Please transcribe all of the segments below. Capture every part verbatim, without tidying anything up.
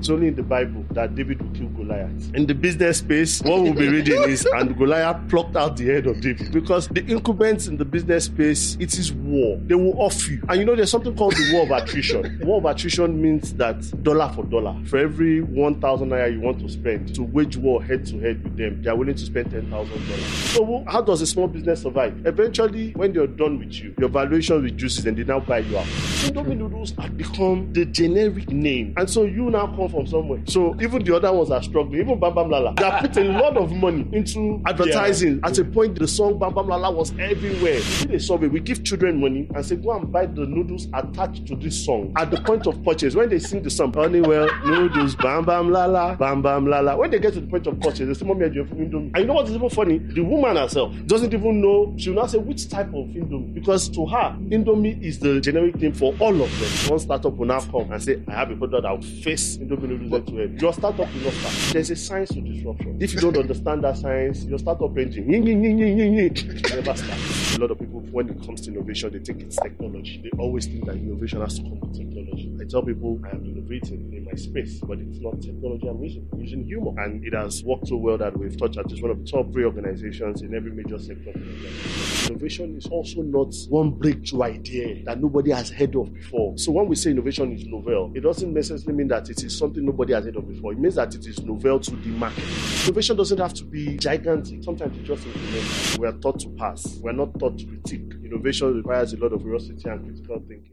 It's only in the Bible that David will kill Goliath. In the business space, what we'll be reading is, and Goliath plucked out the head of David. Because the incumbents in the business space, it is war. They will off you. And you know, there's something called the war of attrition. War of attrition means that dollar for dollar, for every one thousand naira you want to spend to wage war head to head with them, they are willing to spend ten thousand dollars. So how does a small business survive? Eventually, when they're done with you, your valuation reduces and they now buy you out. Indomie noodles have become the generic name. And so you now come from somewhere. So even the other ones are struggling. Even Bam Bam Lala. They have put a lot of money into advertising. Yeah. At a point, the song Bam Bam Lala was everywhere. We did a survey. We give children money and say, go and buy the noodles attached to this song. At the point of purchase, when they sing the song, Honeywell noodles, Bam Bam Lala, Bam Bam Lala. When they get to the point of purchase, they say, Mommy, I do Indomie. And you know what is even funny? The woman herself doesn't even know. She will not say which type of Indomie. Because to her, Indomie is the generic name for all of them. One startup will now come and say, I have a product that will face Indomie noodles head to head. Your startup will not start. There's a science to disruption. If you don't understand that science, your startup engine never starts. A lot of people, when it comes to innovation, they think it's technology. They always think that innovation has to come with technology. I tell people I am innovating in my space, but it's not technology I'm using. I'm using humor. And it has worked so well that we've touched at just one of the top three organizations in every major sector. Innovation is also not one breakthrough idea that nobody has heard of before. So when we say innovation is novel, it doesn't necessarily mean that it is something nobody has heard of before. It means that it is novel to the market. Innovation doesn't have to be gigantic. Sometimes it's just implemented. We are taught to pass. We are not taught to critique. Innovation requires a lot of curiosity and critical thinking.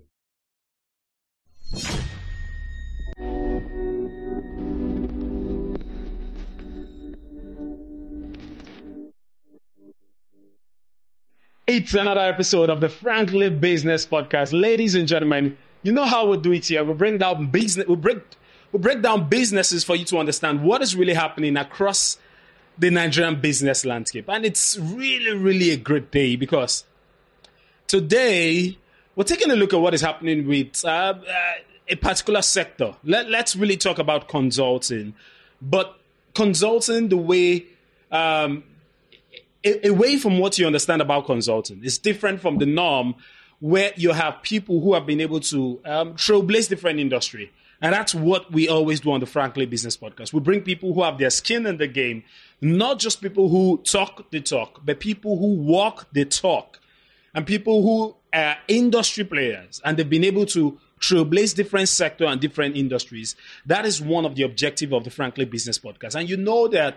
It's another episode of the Frankly Business Podcast. Ladies and gentlemen, you know how we do it here. We bring down business, we break, we break down businesses for you to understand what is really happening across the Nigerian business landscape. And it's really, really a great day because today we're taking a look at what is happening with uh, uh, a particular sector. Let, let's really talk about consulting, but consulting the way, um, a- away from what you understand about consulting. It's different from the norm where you have people who have been able to um, trailblaze different industry. And that's what we always do on the Frankly Business Podcast. We bring people who have their skin in the game, not just people who talk the talk, but people who walk the talk, and people who are industry players, and they've been able to trailblaze different sector and different industries. That is one of the objectives of the Frankly Business Podcast. And you know that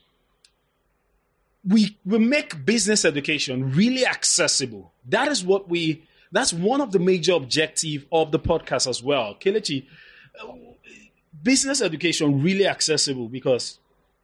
we we make business education really accessible. That is what we, that's one of the major objectives of the podcast as well. Kelechi, business education really accessible because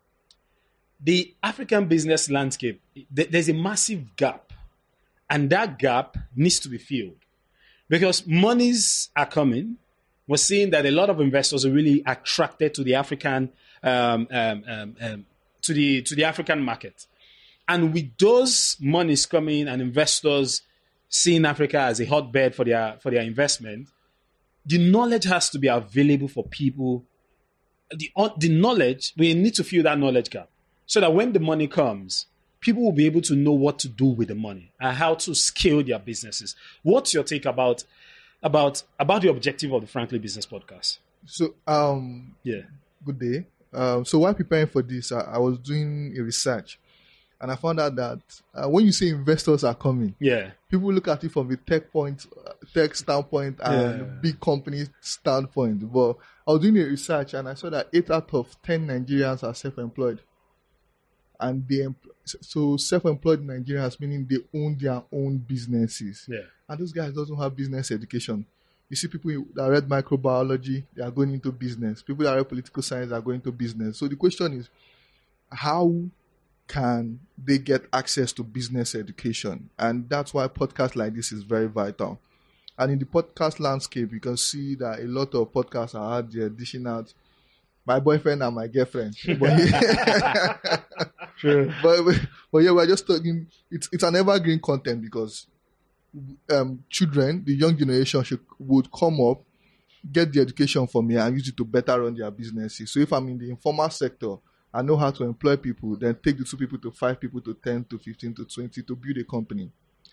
the African business landscape, there's a massive gap, and that gap needs to be filled because monies are coming. We're seeing that a lot of investors are really attracted to the African um, um, um, um, to the to the African market, and with those monies coming and investors seeing Africa as a hotbed for their for their investment, the knowledge has to be available for people. The the knowledge, we need to fill that knowledge gap, so that when the money comes, people will be able to know what to do with the money and how to scale their businesses. What's your take about about about the objective of the Frankly Business Podcast? So, um, yeah, good day. Um, so while preparing for this, I, I was doing a research, and I found out that uh, when you say investors are coming, yeah, people look at it from the tech point, uh, tech standpoint, and Yeah. big company standpoint. But I was doing a research, and I saw that eight out of ten Nigerians are self-employed. And they empl- so self-employed Nigerians, meaning they own their own businesses. yeah. And those guys doesn't have business education. You see people that read microbiology, they are going into business. People that read political science are going into business. So the question is, how can they get access to business education? And that's why podcasts like this is very vital. And in the podcast landscape, you can see that a lot of podcasts are out there dishing out my boyfriend and my girlfriend. But, True. but, but yeah, we're just talking, it's, it's an evergreen content because um, children, the young generation should, would come up, get the education from here and use it to better run their businesses. So if I'm in the informal sector, I know how to employ people, then take the two people to five people to ten to fifteen to twenty to build a company.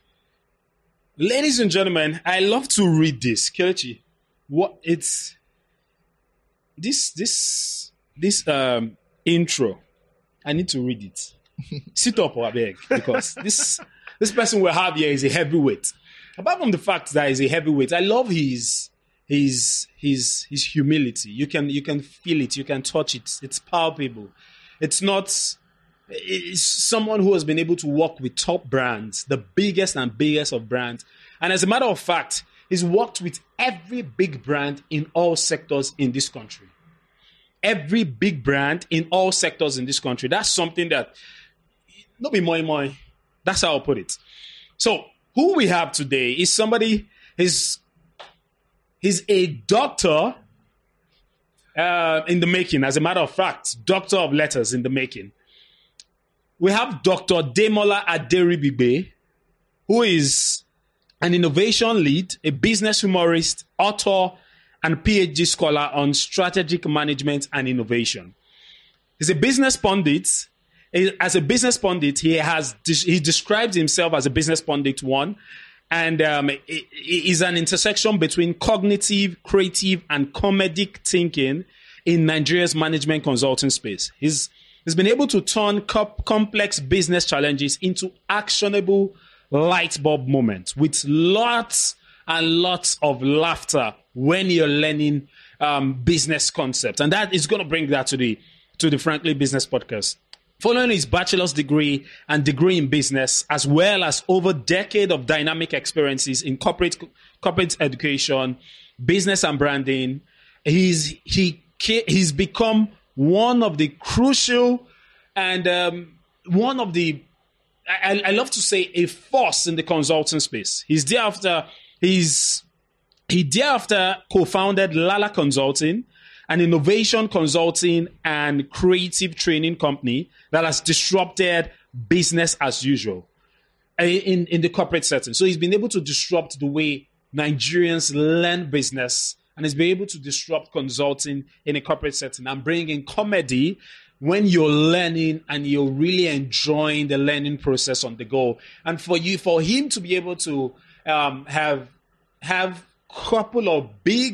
Ladies and gentlemen, I love to read this. Kelechi, what it's this this this um intro, I need to read it. Sit up, I beg, because this this person we have here is a heavyweight. Apart from the fact that he's a heavyweight, I love his his his his humility. You can you can feel it, you can touch it. It's palpable. It's not. It's someone who has been able to work with top brands, the biggest and biggest of brands. And as a matter of fact, he's worked with every big brand in all sectors in this country. Every big brand in all sectors in this country. That's something that, not be moi moi. That's how I'll put it. So, who we have today is somebody, he's, he's a doctor uh, in the making. As a matter of fact, doctor of letters in the making. We have Doctor Demola Aderibigbe, who is an innovation lead, a business humorist, author, and PhD scholar on strategic management and innovation. He's a business pundit. As a business pundit, he has he describes himself as a business pundit one, and um, is an intersection between cognitive, creative, and comedic thinking in Nigeria's management consulting space. He's He's been able to turn comp- complex business challenges into actionable light bulb moments with lots and lots of laughter when you're learning um, business concepts. And that is going to bring that to the to the Frankly Business Podcast. Following his bachelor's degree and degree in business, as well as over a decade of dynamic experiences in corporate corporate education, business and branding, he's he he's become one of the crucial and um, one of the, I, I love to say, a force in the consulting space. He's thereafter, he's, he thereafter co-founded Lala Consulting, an innovation consulting and creative training company that has disrupted business as usual in, in the corporate setting. So he's been able to disrupt the way Nigerians learn business, and has been able to disrupt consulting in a corporate setting and bring in comedy when you're learning and you're really enjoying the learning process on the go. And for you, for him to be able to um, have have couple of big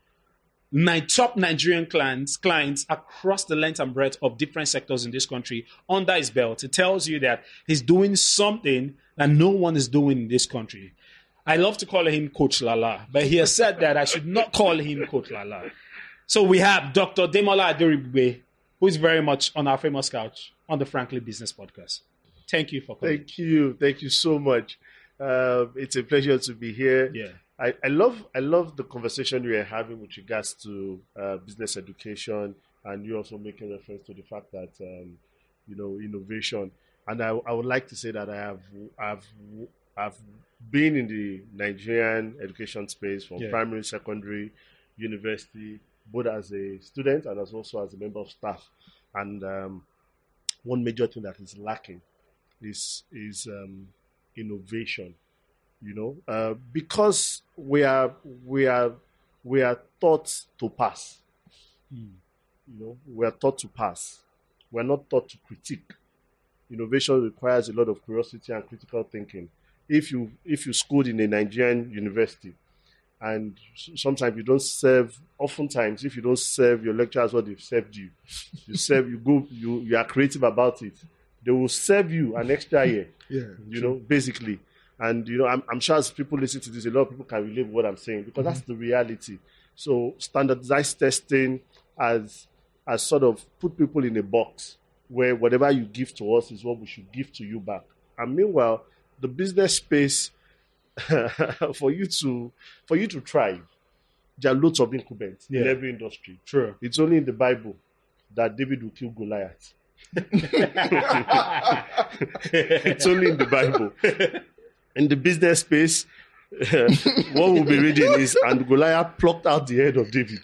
top Nigerian clients clients across the length and breadth of different sectors in this country under his belt, it tells you that he's doing something that no one is doing in this country. I love to call him Coach Lala, but he has said that I should not call him Coach Lala. So we have Doctor Demola Aderibigbe, who is very much on our famous couch on the Frankly Business Podcast. Thank you for coming. Thank you. Thank you so much. Uh, it's a pleasure to be here. Yeah. I, I love I love the conversation we are having with regards to uh, business education, and you also making reference to the fact that, um, you know, innovation. And I, I would like to say that I have I've I've been in the Nigerian education space from yeah. primary, secondary, university, both as a student and as also as a member of staff. And um, one major thing that is lacking is is um, innovation. You know, uh, because we are we are we are taught to pass. Mm. You know, we are taught to pass. We are not taught to critique. Innovation requires a lot of curiosity and critical thinking. If you if you schooled in a Nigerian university, and sometimes you don't serve, oftentimes if you don't serve your lecturers what they've served you, you serve, you go, you you are creative about it. They will serve you an extra year. Yeah, you true. know, basically. And you know, I'm, I'm sure as people listen to this, a lot of people can relate with what I'm saying because mm-hmm. that's the reality. So standardized testing has has sort of put people in a box where whatever you give to us is what we should give to you back. And meanwhile, the business space for you to for you to thrive, there are lots of incumbents yeah. in every industry. True. It's only in the Bible that David will kill Goliath. It's only in the Bible. In the business space, what we'll be reading is, and Goliath plucked out the head of David.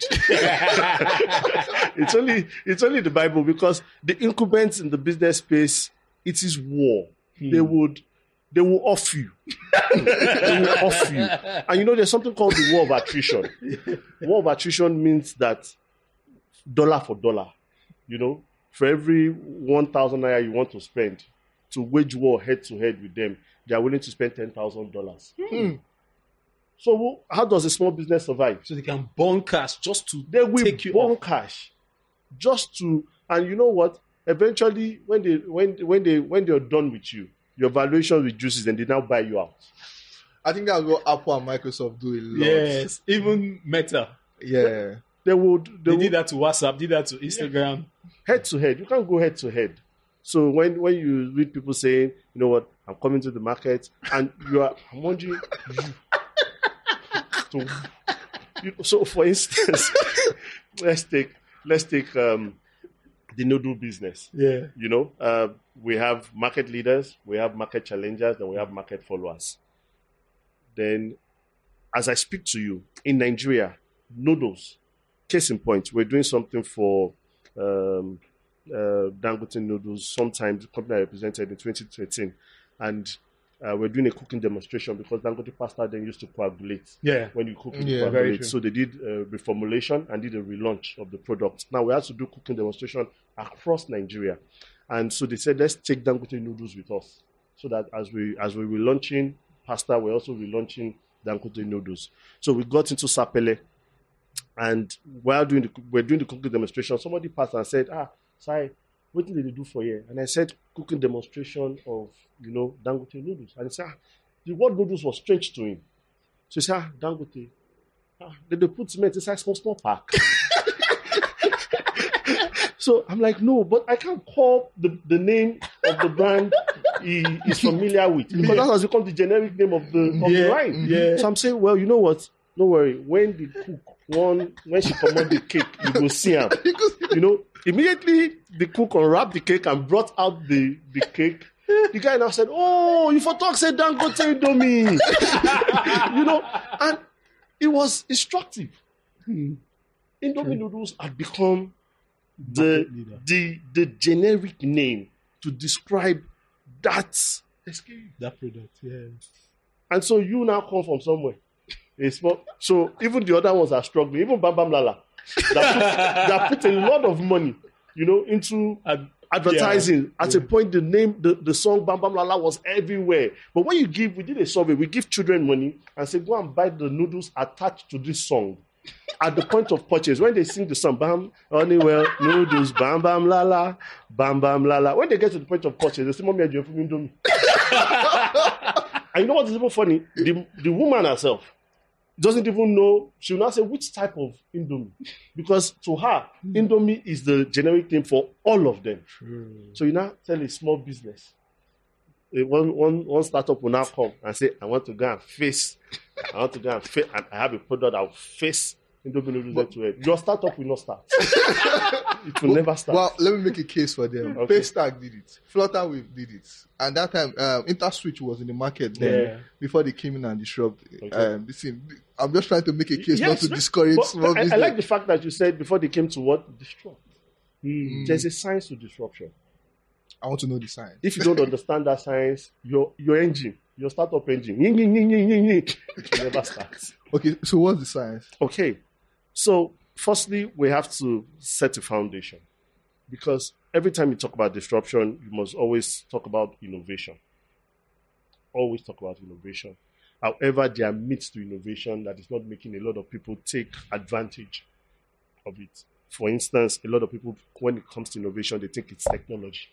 it's only it's only the Bible, because the incumbents in the business space, it is war. Hmm. They would they will off you. They will off you. And you know, there's something called the war of attrition. War of attrition means that dollar for dollar, you know, for every one thousand naira you want to spend to wage war head to head with them, they are willing to spend ten thousand dollars. Hmm. So who, how does a small business survive? So they can burn cash just to They will take you burn off. cash, just to, and you know what? Eventually, when they when when they when they're done with you, your valuation reduces, and they now buy you out. I think that's what Apple and Microsoft do a lot. Yes, even Meta. Yeah. They would they, They would did that to WhatsApp, did that to Instagram. head to head. You can't go head to head. So when when you read people saying, you know what, I'm coming to the market, and you are, I'm wondering, you, so, you, so for instance, let's take let's take um, the noodle business. Yeah. You know, uh, we have market leaders, we have market challengers, and we have market followers. Then, as I speak to you, in Nigeria, noodles, case in point, we're doing something for um, uh, Dangote Noodles, sometimes the company I represented in twenty thirteen. And uh, we're doing a cooking demonstration because Dangote pasta then used to coagulate. Yeah. When you cook, it Yeah, very coagulate. true. So they did a reformulation and did a relaunch of the product. Now we have to do cooking demonstration across Nigeria. And so they said, let's take Dangote Noodles with us. So that as we as we were launching pasta, we're also relaunching Dangote Noodles. So we got into Sapele, and while doing the we're doing the cooking demonstration, somebody passed and said, ah, sorry, what did they do for here? And I said, cooking demonstration of, you know, Dangote Noodles. And he said, ah, the word noodles was strange to him. So he said, ah, Dangote. Ah, then they put cement inside small, small pack. So I'm like, no, but I can't call the, the name of the brand he is familiar with, because that has become the generic name of the, of Yeah, the line. yeah. So I'm saying, well, you know what? Don't worry. When the cook one, when she come on the cake, you go see him. You know, immediately the cook unwrapped the cake and brought out the, the cake. The guy now said, oh, you for talk say Dangote Indomie. You know, and it was instructive. Indomie noodles had become the, Market leader. the the generic name to describe that S K U. That product, yeah. And so you now come from somewhere. It's small, so even the other ones are struggling. Even Bam Bam Lala, that put, that put a lot of money, you know, into Ad- advertising. yeah, At yeah. a point, the name, the, the song Bam Bam Lala was everywhere. But when you give, we did a survey, we give children money and say, go and buy the noodles attached to this song. At the point of purchase, when they sing the song, Bam, Honeywell, noodles, Bam Bam Lala, Bam Bam Lala. When they get to the point of purchase, they say, Mommy, I do Indomie. And you know what is even funny? The, the woman herself doesn't even know. She will not say which type of Indomie. Because to her, Indomie is the generic name for all of them. So you now tell a small business. A One, one, one startup will now come and say, I want to go and face, I want to go and face, and I have a product that will face Indomie noodles to it. Your startup will not start. It will never start. Well, let me make a case for them. Okay. Paystack did it. Flutterwave did it. And that time, um, InterSwitch was in the market then Yeah. before they came in and disrupted. Okay. Um, this thing, I'm just trying to make a case not Yes, to no, discourage but small I, I business. like the fact that you said before they came to what? Disrupt. Mm. There's a science to disruption. I want to know the science. If you don't understand that science, your your engine, your startup engine, ying, ying, ying, ying, ying, ying, it will never start. Okay, so what's the science? Okay, so firstly, we have to set a foundation, because every time you talk about disruption, you must always talk about innovation. Always talk about innovation. However, there are myths to innovation that is not making a lot of people take advantage of it. For instance, a lot of people, when it comes to innovation, they think it's technology.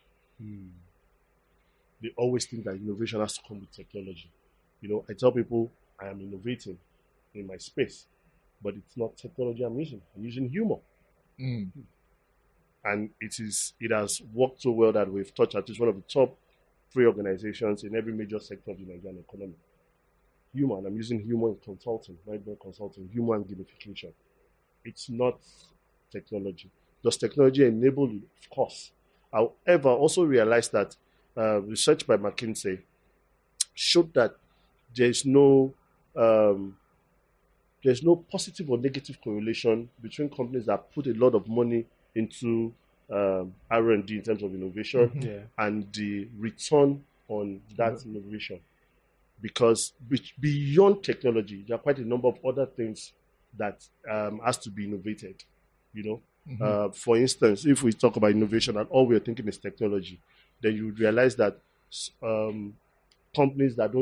They always think that innovation has to come with technology. You know, I tell people I am innovating in my space, but it's not technology I'm using. I'm using humor. Mm. And it is it has worked so well that we've touched at least one of the top three organizations in every major sector of the Nigerian economy. Humor, and I'm using humor in consulting, management consulting, humor and gamification. It's not technology. Does technology enable you? Of course. However, also realize that uh, research by McKinsey showed that there is no um, there's no positive or negative correlation between companies that put a lot of money into um, R and D in terms of innovation Yeah. and the return on that innovation. Because be- beyond technology, there are quite a number of other things that um, has to be innovated. You know, uh, for instance, if we talk about innovation and all we're thinking is technology, then you would realize that um, companies that don't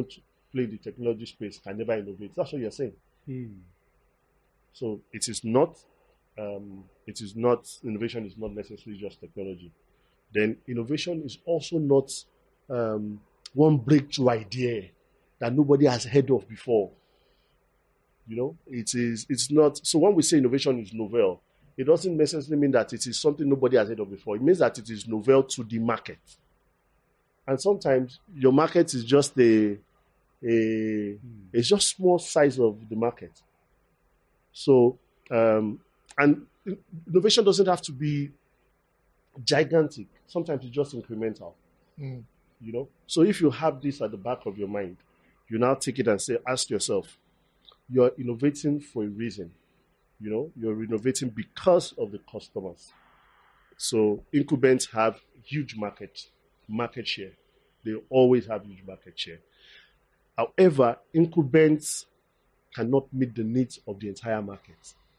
play the technology space can never innovate. That's what you're saying. Hmm. So it is not, um, it is not, innovation is not necessarily just technology. Then innovation is also not um, one breakthrough idea that nobody has heard of before. You know, it is, it's not, so when we say innovation is novel, it doesn't necessarily mean that it is something nobody has heard of before. It means that it is novel to the market. And sometimes your market is just a, a it's just small size of the market. So, um, and innovation doesn't have to be gigantic. Sometimes it's just incremental. Mm. You know? So if you have this at the back of your mind, you now take it and say, ask yourself, you're innovating for a reason. You know, you're innovating because of the customers. So incumbents have huge market, market share. They always have huge market share. However, incumbents cannot meet the needs of the entire market.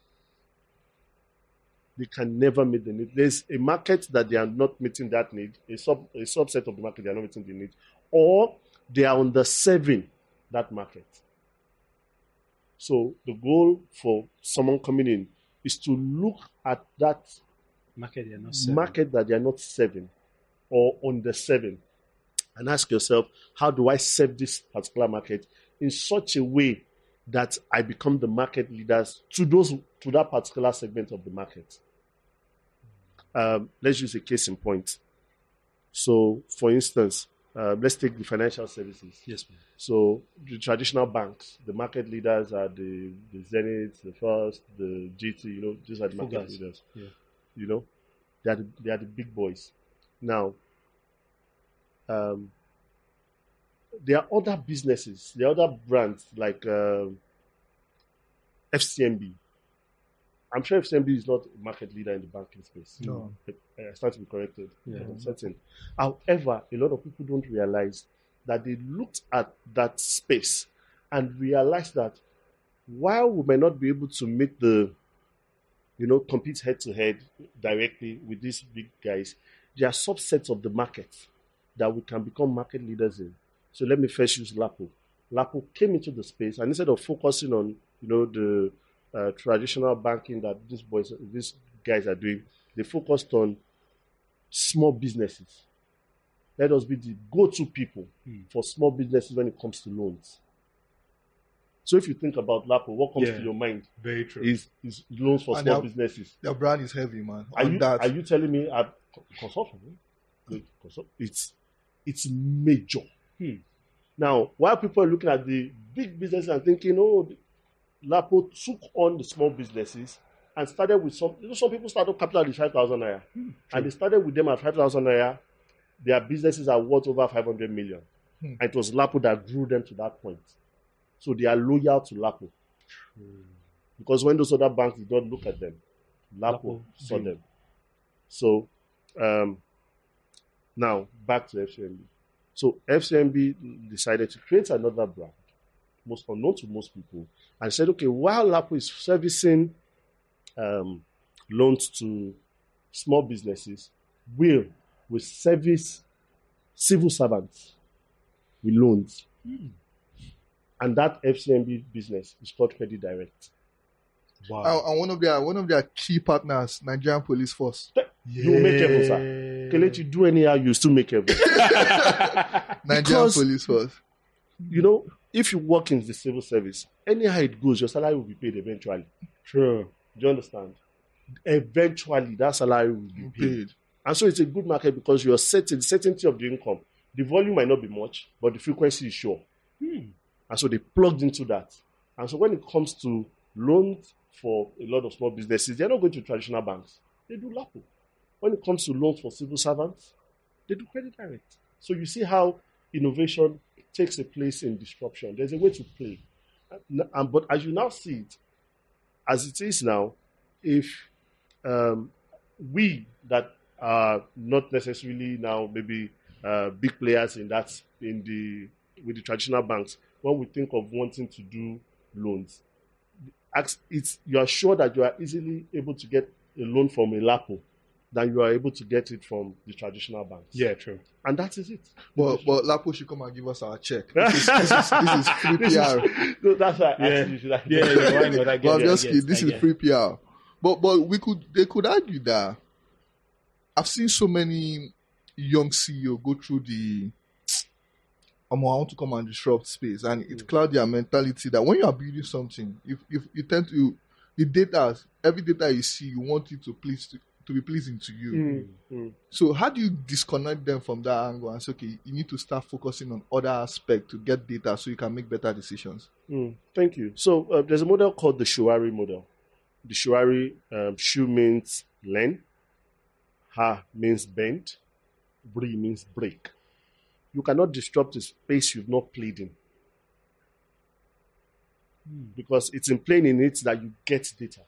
They can never meet the need. There's a market that they are not meeting that need, a, sub, a subset of the market they are not meeting the need, or they are underserving that market. So the goal for someone coming in is to look at that Market they are not serving. market that they are not serving or underserving and ask yourself, how do I serve this particular market in such a way that I become the market leaders to those to that particular segment of the market? Um, let's use a case in point. So, for instance, uh, let's take the financial services. Yes, ma'am. So the traditional banks, the market leaders are the, the Zenith, the First, the G T, you know, these are the market Fugaz. leaders. Yeah. You know, they are the, they are the big boys. Now, um, there are other businesses, there are other brands like um F C M B. I'm sure F C M B is not a market leader in the banking space. No. I stand to be corrected. Yeah. I'm certain. However, a lot of people don't realize that they looked at that space and realized that while we may not be able to make the, you know, compete head to head directly with these big guys, there are subsets of the market that we can become market leaders in. So let me first use Lapo. Lapo came into the space, and instead of focusing on, you know, the uh, traditional banking that these boys, these guys are doing, they focused on small businesses. Let us be the go-to people Mm. for small businesses when it comes to loans. So if you think about Lapo, what comes Yeah. to your mind Very true. is, is loans for And small they are- businesses. Their brand is heavy, man. Are On you that. are you telling me I've consult me? Wait, consult. It's it's major. Hmm. Now, while people are looking at the big businesses and thinking, oh, Lapo took on the small businesses and started with some. You know, some people started capital at five thousand naira, and they started with them at five thousand naira. Their businesses are worth over five hundred million, Hmm. and it was Lapo that grew them to that point. So they are loyal to Lapo. Because when those other banks did not look at them, Lapo Lapo saw did. them. So um, now back to F C M B. So F C M B decided to create another brand, most unknown to most people, and said, okay, while Lapo is servicing um, loans to small businesses, we'll we service civil servants with loans. And that F C M B business is called Credit Direct. Wow. And, and one of their one of their key partners, Nigerian Police Force. You will make heaven, sir. Kelechi, do anyhow, you still make heaven. Nigerian Because- Police Force. You know, if you work in the civil service, anyhow it goes, your salary will be paid eventually. True. Do you understand? Eventually, that salary will be paid. Paid. And so it's a good market because you're certain, the certainty of the income. The volume might not be much, but the frequency is sure. And so they plugged into that. And so when it comes to loans for a lot of small businesses, they're not going to traditional banks. They do Lapo. When it comes to loans for civil servants, they do Credit Direct. So you see how innovation takes a place in disruption. There's a way to play. And, and- but as you now see it, as it is now, if um, we that are not necessarily now maybe uh, big players in that in the with the traditional banks, when we think of wanting to do loans, ask- it's you are sure that you are easily able to get a loan from a Lapo than you are able to get it from the traditional banks. Yeah, true. And that is it. But but Lapo should come and give us our check. This is this is, this is free P R. No, that's why I Yeah. asked you, should I- Yeah, yeah, why not? I But get I'm it, I just get kidding. it, This I is get it. free P R. But but we could they could argue that I've seen so many young C E O go through the um, I want to come and disrupt space, and it cloud their mentality that when you are building something, if if you tend to the data, every data you see, you want it to please to, to be pleasing to you. Mm, mm. So how do you disconnect them from that angle and say, okay, you need to start focusing on other aspects to get data so you can make better decisions? Mm, thank you. So uh, there's a model called the Shuari model. The Shuari, um, Shu means learn, Ha means bend, Bri means break. You cannot disrupt a space you've not played in. Because it's in playing in it that you get data.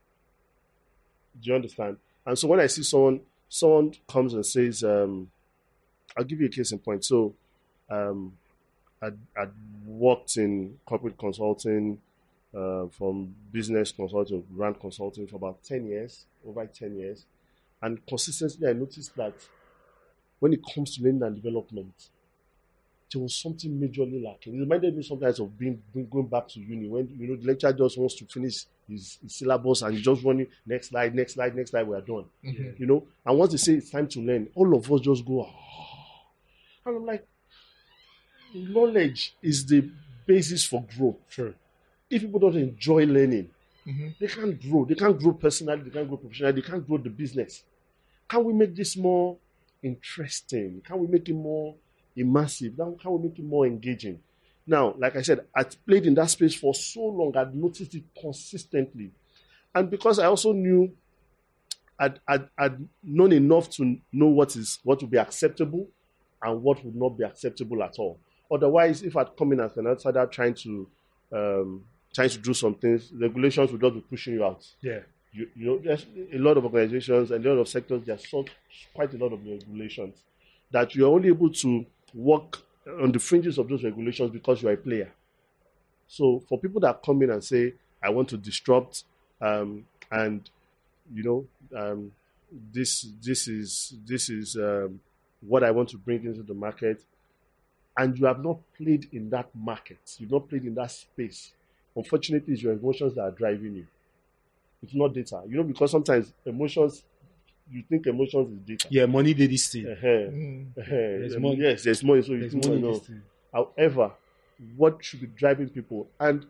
Do you understand? And so when I see someone, someone comes and says, um, I'll give you a case in point. So um, I'd, I'd worked in corporate consulting, uh, from business consulting, brand consulting for about ten years, over ten years. And consistently, I noticed that when it comes to learning and development, there was something majorly lacking. It reminded me sometimes of being, being going back to uni when you know the lecturer just wants to finish his, his syllabus and he's just running next slide, next slide, next slide. We are done. Mm-hmm. You know, and once they say it's time to learn, all of us just go, oh. And I'm like, knowledge is the basis for growth. True. If people don't enjoy learning, Mm-hmm. they can't grow. They can't grow personally. They can't grow professionally. They can't grow the business. Can we make this more interesting? Can we make it more immersive? Can we make it more engaging? Now, like I said, I played in that space for so long. I'd noticed it consistently. And because I also knew, I'd, I'd, I'd known enough to know what is what would be acceptable and what would not be acceptable at all. Otherwise, if I'd come in as an outsider trying to um, trying to do some things, regulations would just be pushing you out. Yeah. You, you know, there's a lot of organizations and a lot of sectors, there's so, quite a lot of regulations that you're only able to work on the fringes of those regulations because you're a player. So for people that come in and say, I want to disrupt, um, and, you know, um, this this is this is um, what I want to bring into the market, and you have not played in that market, you've not played in that space, unfortunately, it's your emotions that are driving you. It's not data. You know, because sometimes emotions, you think emotions is data. Yeah, money did this thing. Uh-huh. Mm. Uh-huh. There's Um, money. Yes, there's money, so you There's think, money you know. this thing. However, what should be driving people? And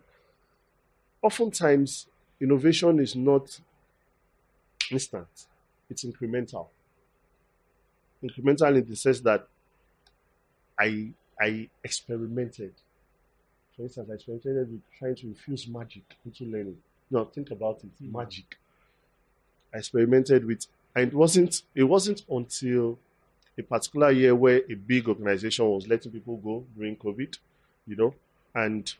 oftentimes, innovation is not instant. It's incremental. Incremental in the sense that I I experimented. For instance, I experimented with trying to infuse magic into learning. No, think about it, Mm. magic. I experimented with, and it wasn't it wasn't until a particular year where a big organization was letting people go during COVID, you know, and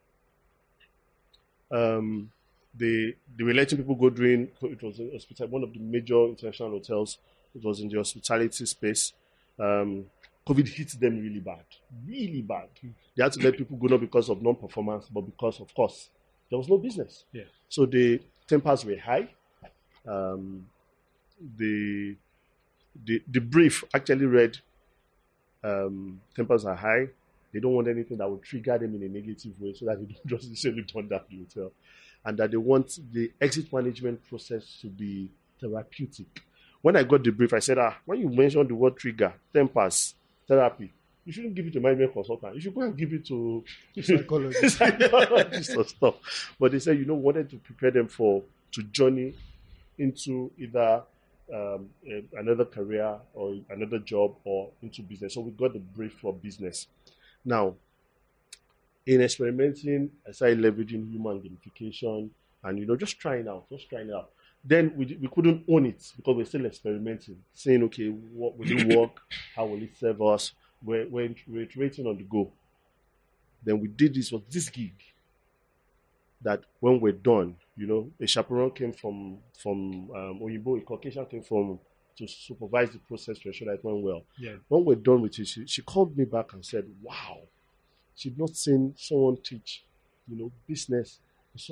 um, they they were letting people go during, it was a hospital, one of the major international hotels. It was in the hospitality space. Um, COVID hit them really bad, really bad. They had to let people go not because of non-performance, but because, of course, there was no business. Yeah. So the tempers were high. Um, the, the the brief actually read, um, tempers are high. They don't want anything that would trigger them in a negative way, so that they don't just necessarily turn that to hotel, and that they want the exit management process to be therapeutic. When I got the brief, I said, ah, when you mention the word trigger, tempers, therapy, you shouldn't give it to management consultant. You should go and give it to Psychologist. psychologists or stuff. But they said, you know, wanted to prepare them for to journey into either um, a, another career or another job or into business. So we got the brief for business. Now, in experimenting, I started leveraging human gamification and, you know, just trying out, just trying it out. Then we we couldn't own it because we're still experimenting, saying, okay, what will it work? How will it serve us? We're, we're, we're iterating on the go. Then we did this, was this gig that when we're done, you know, a chaperone came from, from um, Oyinbo, a Caucasian came from to supervise the process to ensure that it went well. Yeah. When we're done with it, she, she called me back and said, wow, she'd not seen someone teach, you know, business in such an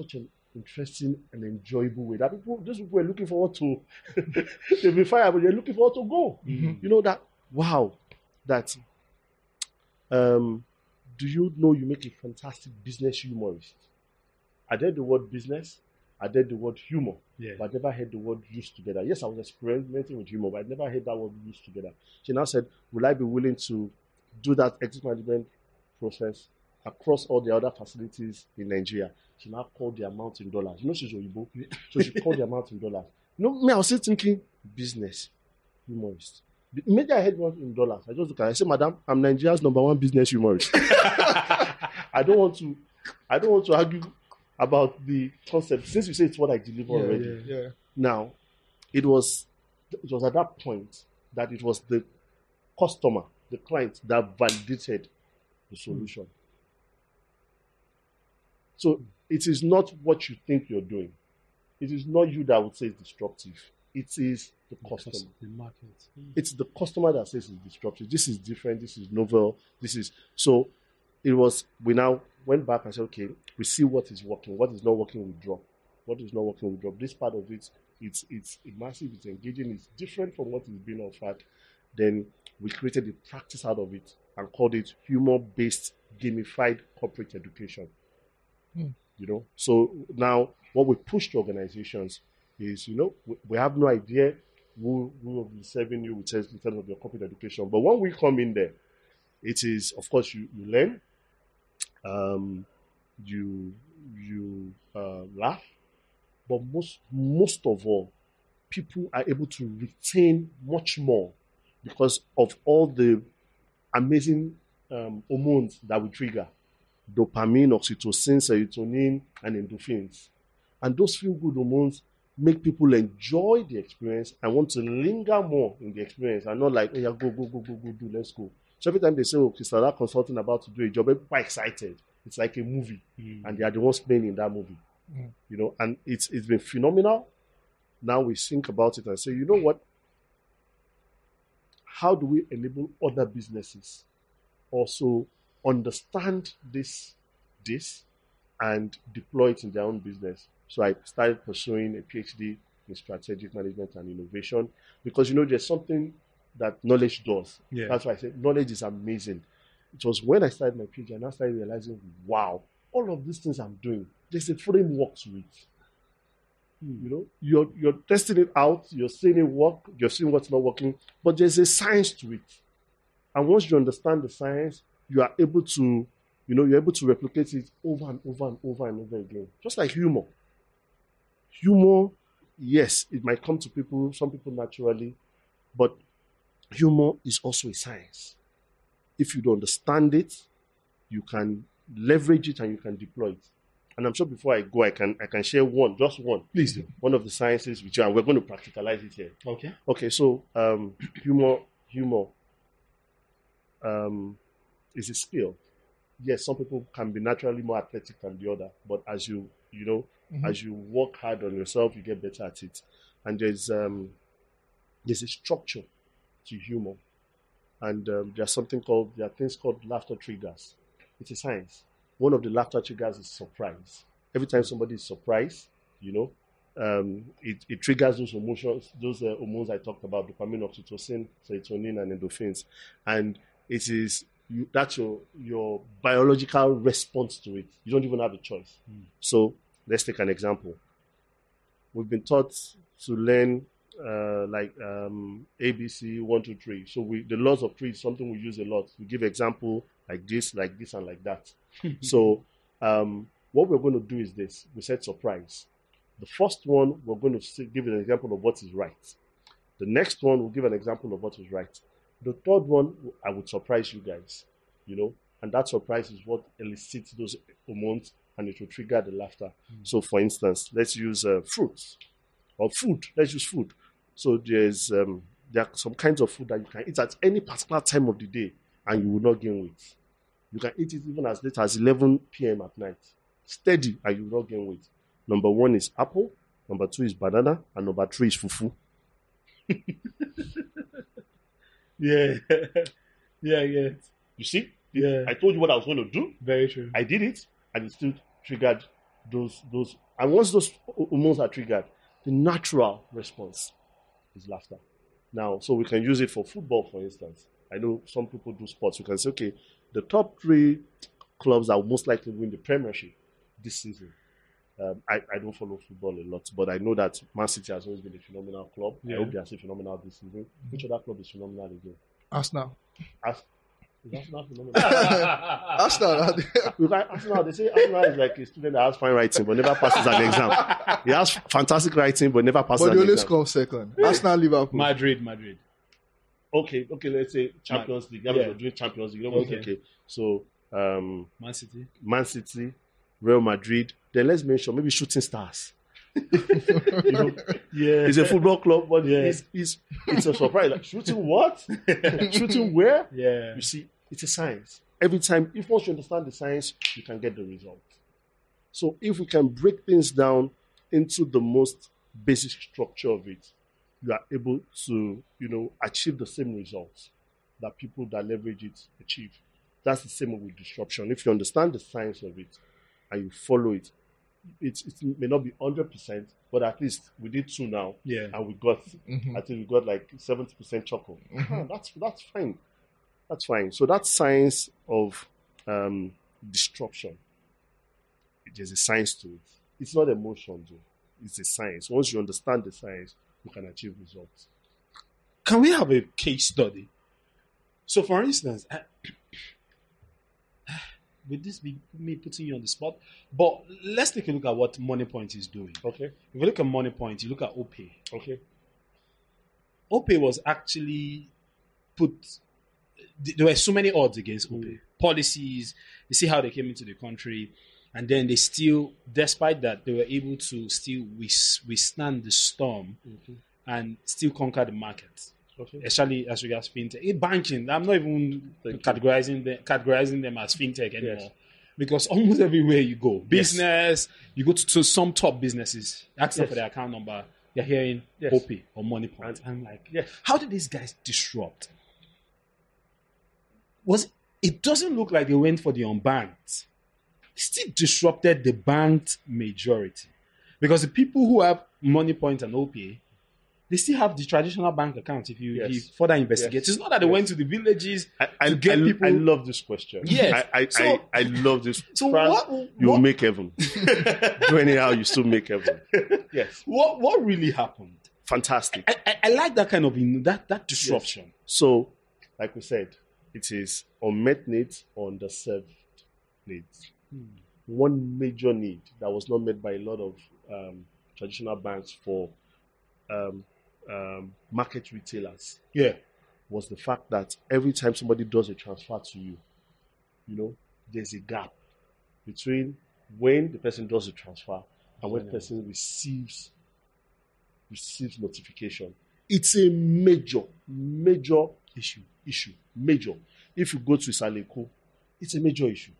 interesting and enjoyable way that people, these people are looking forward to. They'll be fired, but they're looking forward to go. Mm-hmm. You know that, wow, that, um, do you know you make a fantastic business humorist? I heard the word business, I heard the word humor, Yeah. but I never heard the word used together. Yes, I was experimenting with humor, but I never heard that word used together. She now said, will I be willing to do that exit management process across all the other facilities in Nigeria? She now called the amount in dollars. You know she's Oyibo, so she called the amount in dollars. You know, me, I was still thinking, business, humorist. The immediately I heard one in dollars, I just look at her, I say, madam, I'm Nigeria's number one business humorist. I don't want to, I don't want to argue about the concept, since you say it's what I deliver Yeah, already. yeah. Now, it was it was at that point that it was the customer, the client, that validated the solution. So it is not what you think you're doing. It is not you that would say it's disruptive. It is the customer. The market. It's the customer that says it's disruptive. This is different. This is novel. This is so. It was. We now went back and said, okay, we see what is working. What is not working, we drop. What is not working, we drop. This part of it, it's it's immersive. It's engaging. It's different from what is being offered. Then we created a practice out of it and called it humor-based gamified corporate education. Hmm. You know. So now what we push to organizations is, you know, we, we have no idea who, who will be serving you with in terms of your corporate education. But when we come in there, it is, of course, you, you learn, um, you you uh, laugh, but most most of all, people are able to retain much more because of all the amazing um, hormones that we trigger: dopamine, oxytocin, serotonin, and endorphins. And those feel-good hormones make people enjoy the experience and want to linger more in the experience and not like, oh yeah, go, go, go, go, go, do, let's go. So every time they say, oh, Crystal Consulting about to do a job, people are excited. It's like a movie, mm. and they are the ones playing in that movie. Mm. You know, and it's it's been phenomenal. Now we think about it and say, you know what? How do we enable other businesses also understand this, this, and deploy it in their own business? So I started pursuing a PhD in strategic management and innovation because, you know, there's something that knowledge does. Yeah. That's why I said knowledge is amazing. It was when I started my PhD and I started realizing, wow, all of these things I'm doing, there's a framework to it. Hmm. You know, you're you're testing it out, you're seeing it work, you're seeing what's not working, but there's a science to it. And once you understand the science, you are able to, you know, you're able to replicate it over and over and over and over again. Just like humor. Humor, yes, it might come to people, some people naturally, but humor is also a science. If you don't understand it, you can leverage it and you can deploy it. And I'm sure before I go, I can I can share one, just one. Please do. One of the sciences with you, and we're going to practicalize it here. Okay. Okay, so um, humor, humor um, is a skill. Yes, some people can be naturally more athletic than the other, but as you, you know, mm-hmm. as you work hard on yourself, you get better at it. And there's um, there's a structure to humor. And um, there's something called, there are things called laughter triggers. It's a science. One of the laughter triggers is surprise. Every time somebody is surprised, you know, um, it, it triggers those emotions, those uh, hormones I talked about, dopamine, oxytocin, serotonin, and endorphins. And it is, you, that's your, your biological response to it. You don't even have a choice. Mm. So let's take an example. We've been taught to learn Uh, like um, A B C, one, two, three. So we, the laws of three is something we use a lot. We give example like this, like this, and like that. So um, what we're going to do is this. We said surprise. The first one, we're going to give an example of what is right. The next one, we'll give an example of what is right. The third one, I would surprise you guys, you know, and that surprise is what elicits those hormones and it will trigger the laughter. Mm. So for instance, let's use uh, fruits or food. Let's use food. So there's um, there are some kinds of food that you can eat at any particular time of the day and you will not gain weight. You can eat it even as late as eleven p.m. at night. Steady and you will not gain weight. Number one is apple. Number two is banana. And number three is fufu. yeah. yeah, yeah. You see? Yeah. I told you what I was going to do. Very true. I did it and it still triggered those those and once those hormones are triggered, the natural response is laughter. Now, so we can use it for football, for instance. I know some people do sports. We can say, okay, the top three clubs that will most likely win the Premiership this season. Um, I, I don't follow football a lot, but I know that Man City has always been a phenomenal club. Yeah. I hope they are still phenomenal this season. Which other club is phenomenal again? Arsenal. As, is Arsenal phenomenal? Arsenal. Because Arsenal, they say Arsenal is like a student that has fine writing but never passes an exam. He has fantastic writing but never passes But an they always exam. come second. Arsenal, Liverpool. Madrid, Madrid. Okay, okay, let's say Champions League. That means Yeah. we're doing Champions League. You know what? Okay. Okay, so um, Man City. Man City, Real Madrid. Then let's mention maybe Shooting Stars. You know, Yeah. it's a football club, but Yeah. it's, it's it's a surprise. Like, shooting what? Shooting where? Yeah. You see, it's a science. Every time, if once you understand the science, you can get the result. So if we can break things down into the most basic structure of it, you are able to, you know, achieve the same results that people that leverage it achieve. That's the same with disruption. If you understand the science of it and you follow it, it, it may not be one hundred percent, but at least we did two now. Yeah. And we got, Mhm. I think we got like seventy percent chocolate. Ah, that's, that's fine. That's fine. So that science of um, disruption, there's a science to it. It's not emotion, though. It's a science. Once you understand the science, you can achieve results. Can we have a case study? So, for instance, I, would this be me putting you on the spot? But let's take a look at what MoneyPoint is doing. Okay. If you look at MoneyPoint, you look at OPay. Okay. OPay was actually put. There were so many odds against OPay. Policies. You see how they came into the country, and then they still, despite that, they were able to still wis- withstand the storm Mhm. and still conquer the market. Okay. Especially as regards fintech. In banking, I'm not even Thank you. categorizing them, categorizing them as fintech anymore. Yes. Because almost everywhere you go, business, you go to, to some top businesses, ask them Yes. for their account number, you're hearing Yes. OPay or MoneyPoint. And- I'm like, Yes. how did these guys disrupt? Was it doesn't look like they went for the unbanked. They still disrupted the banked majority. Because the people who have MoneyPoint and OPay, they still have the traditional bank account if you, Yes. if you further investigate. Yes. It's not that they Yes. went to the villages I, I, to get I, people. I love this question. Yes. I, I, So- I, I love this. So Frank, what- You will what- make heaven. Do anyhow, you still make heaven. Yes. what what really happened? Fantastic. I, I, I like that kind of that that disruption. So, like we said, it is unmet needs or underserved needs. One major need that was not met by a lot of um, traditional banks for um, um, market retailers Yeah. was the fact that every time somebody does a transfer to you, you know, there's a gap between when the person does the transfer and when the person receives receives notification. It's a major, major issue. Issue. Major. If you go to Saleko, it's a major issue.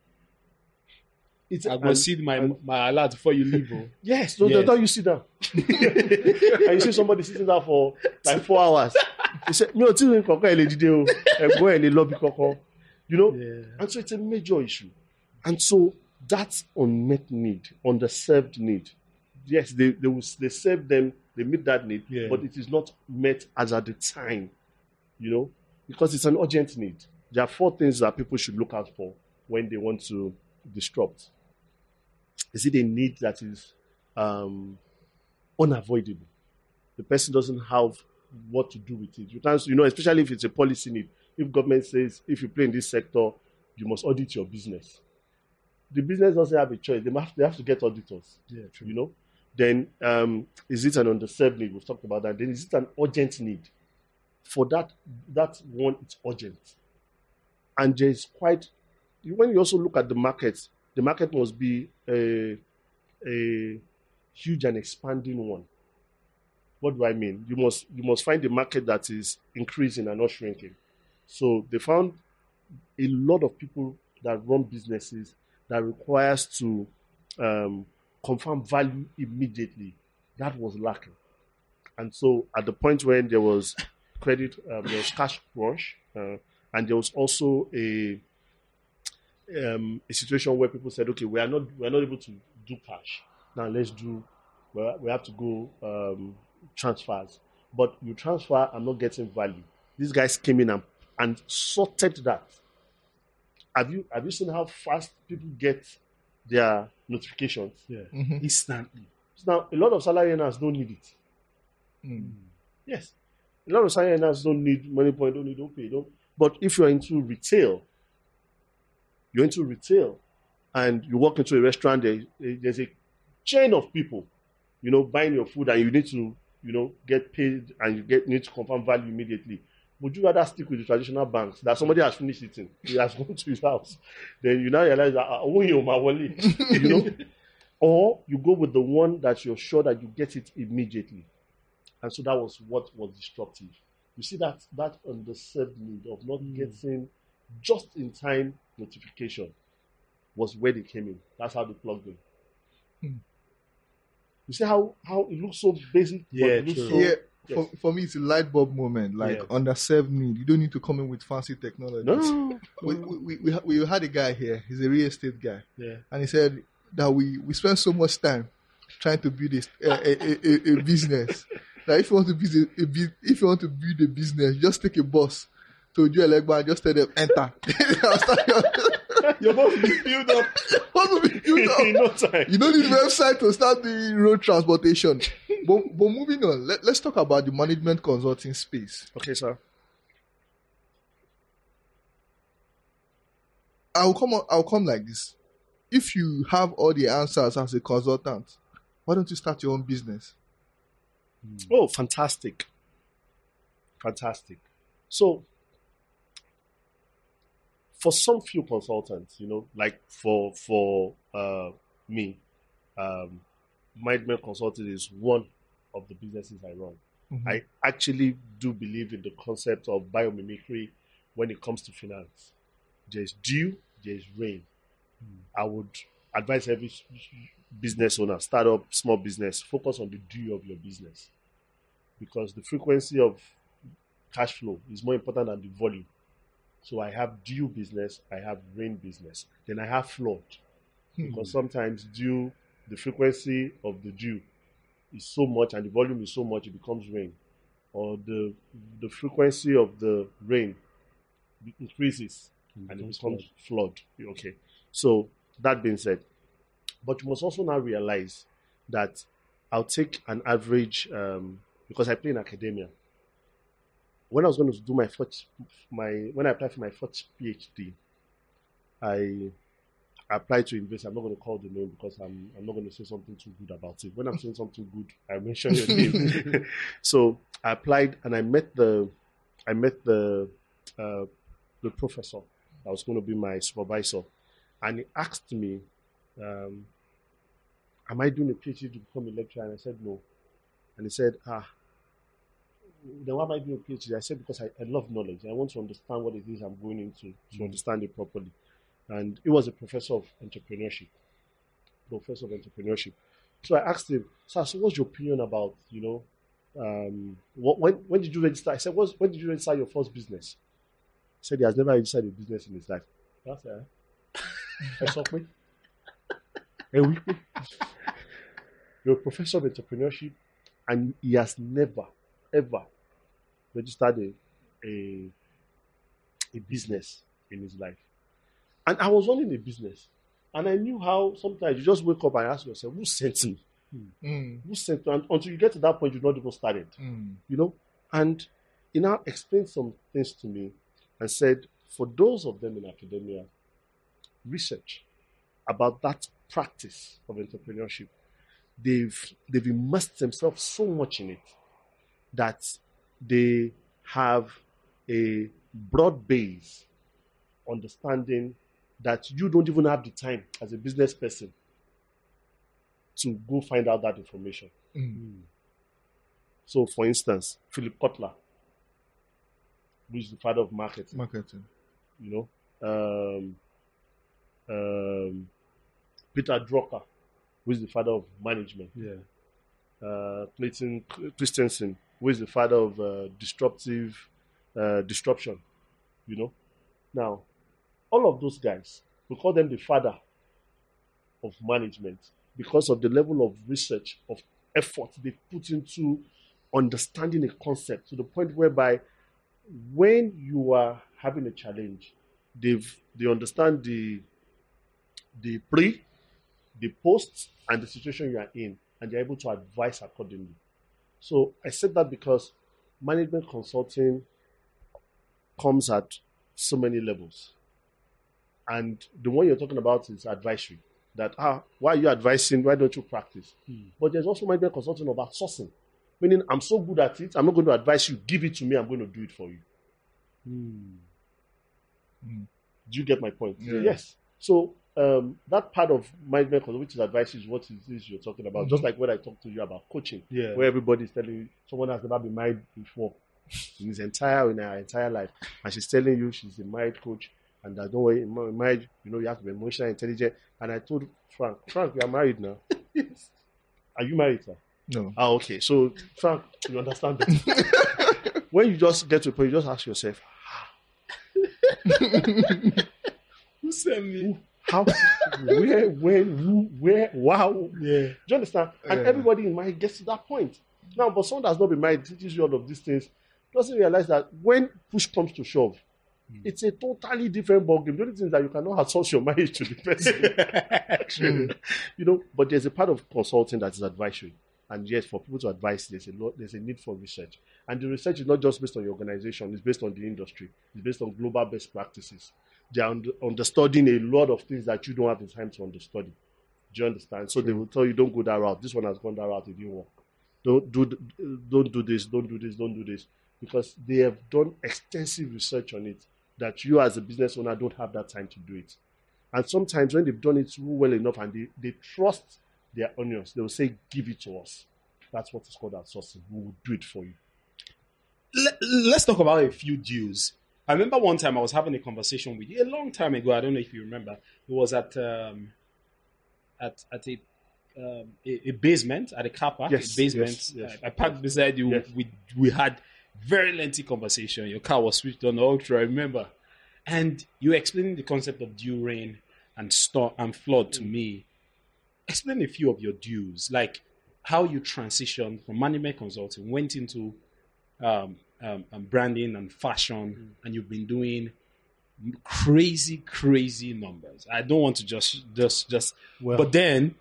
It's I go and- see my and- my alert before you leave. Oh. Yes, no, Yes. don't you sit down. And you see somebody sitting there for like four hours. You say, "Me o ti rin kankan ele dide o, ẹ̀gbọ́n ẹ̀ lè lọ bí kankan." You know, Yeah. and so it's a major issue. And so that unmet need, underserved need, yes, they they will they serve them, they meet that need, Yeah. but it is not met as at the time. You know, because it's an urgent need. There are four things that people should look out for when they want to disrupt. Is it a need that is um, unavoidable? The person doesn't have what to do with it. You can't, you know, especially if it's a policy need. If government says, if you play in this sector, you must audit your business. The business doesn't have a choice. They have, they have to get auditors. Yeah, true. You know, then um, is it an underserved need? We've talked about that. Then is it an urgent need? For that, that one, it's urgent. And there's quite, when you also look at the market, the market must be a, a huge and expanding one. What do I mean? You must you must find a market that is increasing and not shrinking. So they found a lot of people that run businesses that requires to um, confirm value immediately. That was lacking. And so at the point when there was credit, um, there was cash crunch, uh, and there was also a um, a situation where people said, okay, we are not we are not able to do cash. Now let's do, well, we have to go um, transfers. But you transfer, I'm not getting value. These guys came in and, and sorted that. Have you have you seen how fast people get their notifications? Yeah. Mhm. Instantly. So now, a lot of salary earners don't need it. Mm. Yes. A lot of salary earners don't need money point, don't need okay, don't. But if you're into retail, you're into retail, and you walk into a restaurant, there, there's a chain of people, you know, buying your food, and you need to, you know, get paid, and you get need to confirm value immediately. Would you rather stick with the traditional banks that somebody has finished eating, he has gone to his house, then you now realize that ah, oh, you my wallet, you know, or you go with the one that you're sure that you get it immediately, and so that was what was disruptive. You see that that underserved need of not Mm. getting just in time notification was where they came in. That's how they plugged in. Hmm. You see how how it looks so basic, but Yeah, it looks true. so Yeah, yes. for, for me, it's a light bulb moment, like Yeah. underserved need. You don't need to come in with fancy technology. no, no, no. We, we, we, we ha- we had a guy here, he's a real estate guy, Yeah. and he said that we, we spend so much time trying to build a, a, a, a, a business. That if you want to build a, a bus- if you want to build a business, just take a bus to Joe Elegba and just tell them enter. I'll start your- You're going to be built up What will be built up? in no time. You don't need website to start the road transportation. but, but moving on, let, let's talk about the management consulting space. Okay, sir. I'll come on, I'll come like this. If you have all the answers as a consultant, why don't you start your own business? Oh, fantastic. Fantastic. So, for some few consultants, you know, like for for uh, me, um, management consulting is one of the businesses I run. Mhm. I actually do believe in the concept of biomimicry when it comes to finance. There's dew, there's rain. I would advise every s- business owner, startup, small business, focus on the dew of your business, because the frequency of cash flow is more important than the volume. So I have dew business, I have rain business, then I have flood, because sometimes dew, the frequency of the dew is so much and the volume is so much it becomes rain, or the the frequency of the rain increases and it becomes flood. Okay. So that being said, but you must also now realize that I'll take an average um, because I play in academia. When I was going to do my first, my when I applied for my first PhD, I applied to university. I'm not going to call the name because I'm I'm not going to say something too good about it. When I'm saying something good, I mention your name. So I applied and I met the I met the uh, the professor that was going to be my supervisor, and he asked me, um, "Am I doing a PhD to become a lecturer?" And I said no. And he said, "Ah, then why am I doing a PhD?" I said, "Because I, I love knowledge. I want to understand what it is I'm going into to understand it properly." And he was a professor of entrepreneurship. Professor of entrepreneurship. So I asked him, "Sir, so what's your opinion about, you know, um, what, when when did you register?" I said, "What's, when did you register your first business?" He said he has never registered a business in his life. That's it. I saw me. You're a professor of entrepreneurship, and he has never, ever registered a, a, a business in his life. And I was running a business. And I knew how sometimes you just wake up and ask yourself, who sent me? Mm, Who sent me? And until you get to that point, you've not even started. mm, You know? And he now explained some things to me and said, for those of them in academia, research about that practice of entrepreneurship, they've they've immersed themselves so much in it that they have a broad base understanding that you don't even have the time as a business person to go find out that information. mm. So, for instance, Philip Kotler, who is the father of marketing, Marketing. you know, um, um, Peter Drucker, who is the father of management, Yeah. uh, Clayton Christensen, who is the father of uh, disruptive uh, disruption, you know. Now, all of those guys, we call them the father of management. because of the level of research, of effort they put into understanding a concept to the point whereby when you are having a challenge, they've they understand the the pre, the post, and the situation you are in, and they're able to advise accordingly. So I said that because management consulting comes at so many levels. And the one you're talking about is advisory. That, ah, why are you advising? Why don't you practice? Hmm. But there's also management consulting about sourcing. Meaning, I'm so good at it, I'm not going to advise you. Give it to me, I'm going to do it for you. Hmm. Hmm. Do you get my point? Yeah. Yes. So um, that part of management consulting, which is advice, is what it is you're talking about. Mm-hmm. Just like when I talked to you about coaching, yeah. where everybody is telling you someone has never been married before in his entire in her entire life, and she's telling you she's a married coach. And I don't worry, in marriage, you know, you have to be emotionally intelligent. And I told Frank, Frank, we are married now. Yes. Are you married, sir? No. Ah, okay. So, Frank, you understand that? When you just get to a point, you just ask yourself, who sent me? How? Where? When? Who? Where? Wow. Yeah. Do you understand? And yeah. everybody in marriage gets to that point. Now, but someone that's not been married, teaches you all of these things, doesn't realize that when push comes to shove, it's a totally different ballgame. The only thing is that you cannot outsource your marriage to the person. You know, but there's a part of consulting that is advisory. And yes, for people to advise, there's a lot, there's a need for research. And the research is not just based on your organization, it's based on the industry. It's based on global best practices. They are under, understudying a lot of things that you don't have the time to understudy. Do you understand? So they will tell you, don't go that route. This one has gone that route, it didn't work. Don't do, don't do this, don't do this, don't do this. Because they have done extensive research on it, that you as a business owner don't have that time to do it. And sometimes when they've done it well enough and they, they trust their onions, they will say, give it to us. That's what is called outsourcing. We will do it for you. Let, let's talk about a few dues. I remember one time I was having a conversation with you a long time ago. I don't know if you remember. It was at um, at at a, um, a, a basement, at a car park. Yes, a basement. Yes, yes, I, I parked yes, beside you. Yes. We, we had very lengthy conversation. Your car was switched on ultra, I remember. And you were explaining the concept of due, rain, and store and flood to me. Explain a few of your dues, like how you transitioned from management consulting, went into um, um, um, branding and fashion, mm. and you've been doing crazy, crazy numbers. I don't want to just, just, just. Well, but then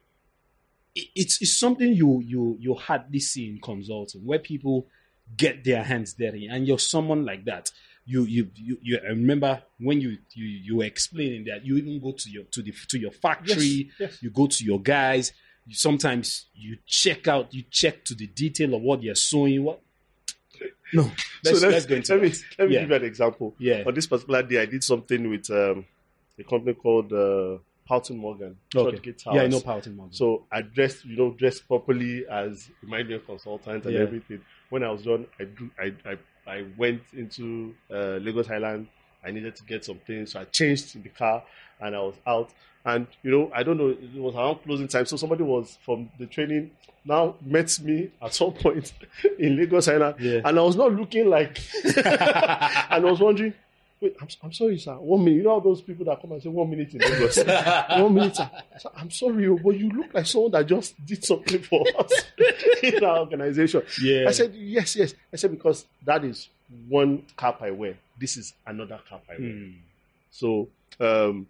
it, it's it's something you you you hardly see in consulting, where people get their hands dirty, and you're someone like that. You, you, you, you. I remember when you, you, you were explaining that you even go to your to the to your factory. Yes, yes. You go to your guys. You, sometimes you check out. You check to the detail of what you're sewing. What? No. Let's, so let's, let's go into let me that. let me yeah. give you an example. Yeah. On this particular day, I did something with um, a company called uh, Houghton Morgan. Okay. Yeah, I know Houghton Morgan. So I dressed, you know, dressed properly as a management consultant and yeah. everything. When I was done, I do, I, I, I went into uh, Lagos Island. I needed to get some things, so I changed in the car and I was out. And you know, I don't know, it was around closing time, so somebody was from the training now met me at some point in Lagos Island, yeah. and I was not looking like, and I was wondering, wait, I'm, I'm sorry, sir, one minute. You know all those people that come and say one minute in Lagos, one minute, sir. sir, I'm sorry, but you look like someone that just did something for us in our organization. Yeah. I said, yes, yes. I said, because that is one cap I wear. This is another cap I wear. Mm. So, um,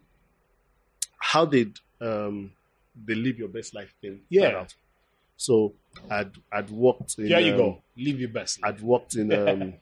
how did um, they live your best life thing? Yeah. So I'd I'd worked in. Here you um, go. Live your best life. I'd worked in. Um,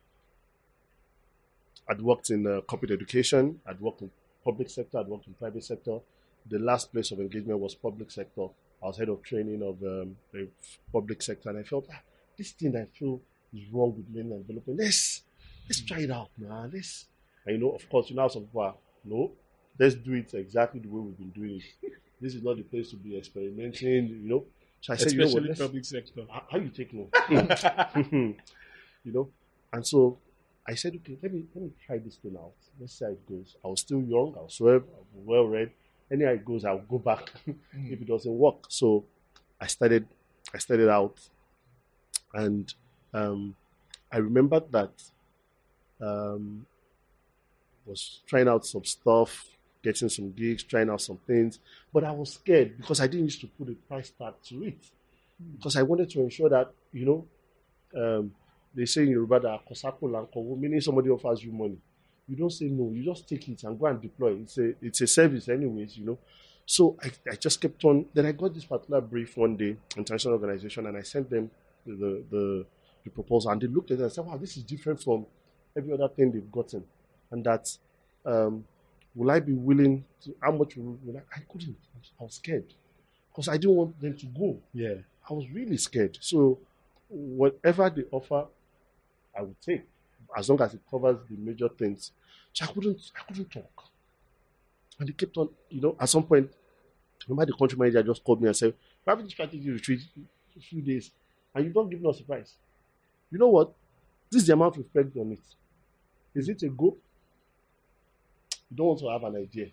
I'd worked in uh, corporate education. I'd worked in public sector. I'd worked in private sector. The last place of engagement was public sector. I was head of training of um, the public sector, and I felt ah, this thing I feel is wrong with learning and development. Let's let's try it out, man. Let's. And you know, of course, you know, some people are no. Let's do it exactly the way we've been doing it. This is not the place to be experimenting, you know. So I said, especially you know what, public sector. How, how you take note? You know, and so I said, okay, let me let me try this thing out. Let's see how it goes. I was still young. I was well, well read. Anyhow it goes, I'll go back if it doesn't work. So I started. I started out, and um, I remembered that um, was trying out some stuff. getting some gigs, trying out some things. But I was scared because I didn't used to put a price tag to it. Because I wanted to ensure that, you know, um, they say in Yoruba that Kosako Lankowo, meaning somebody offers you money. You don't say no, you just take it and go and deploy. It's a it's a service anyways, you know. So I, I just kept on. Then I got this particular brief one day, international organization, and I sent them the the, the proposal, and they looked at it and said, wow, this is different from every other thing they've gotten. And that, um, will I be willing to, how much will, will I? I couldn't. I was scared because I didn't want them to go. Yeah. I was really scared. So whatever they offer, I would take, as long as it covers the major things. So I couldn't, I couldn't talk. And they kept on, you know, at some point, remember the country manager just called me and said, we're having a strategy retreat a few days, and you don't give us a price. You know what? This is the amount we spent on it. Is it a go? You don't want to have an idea.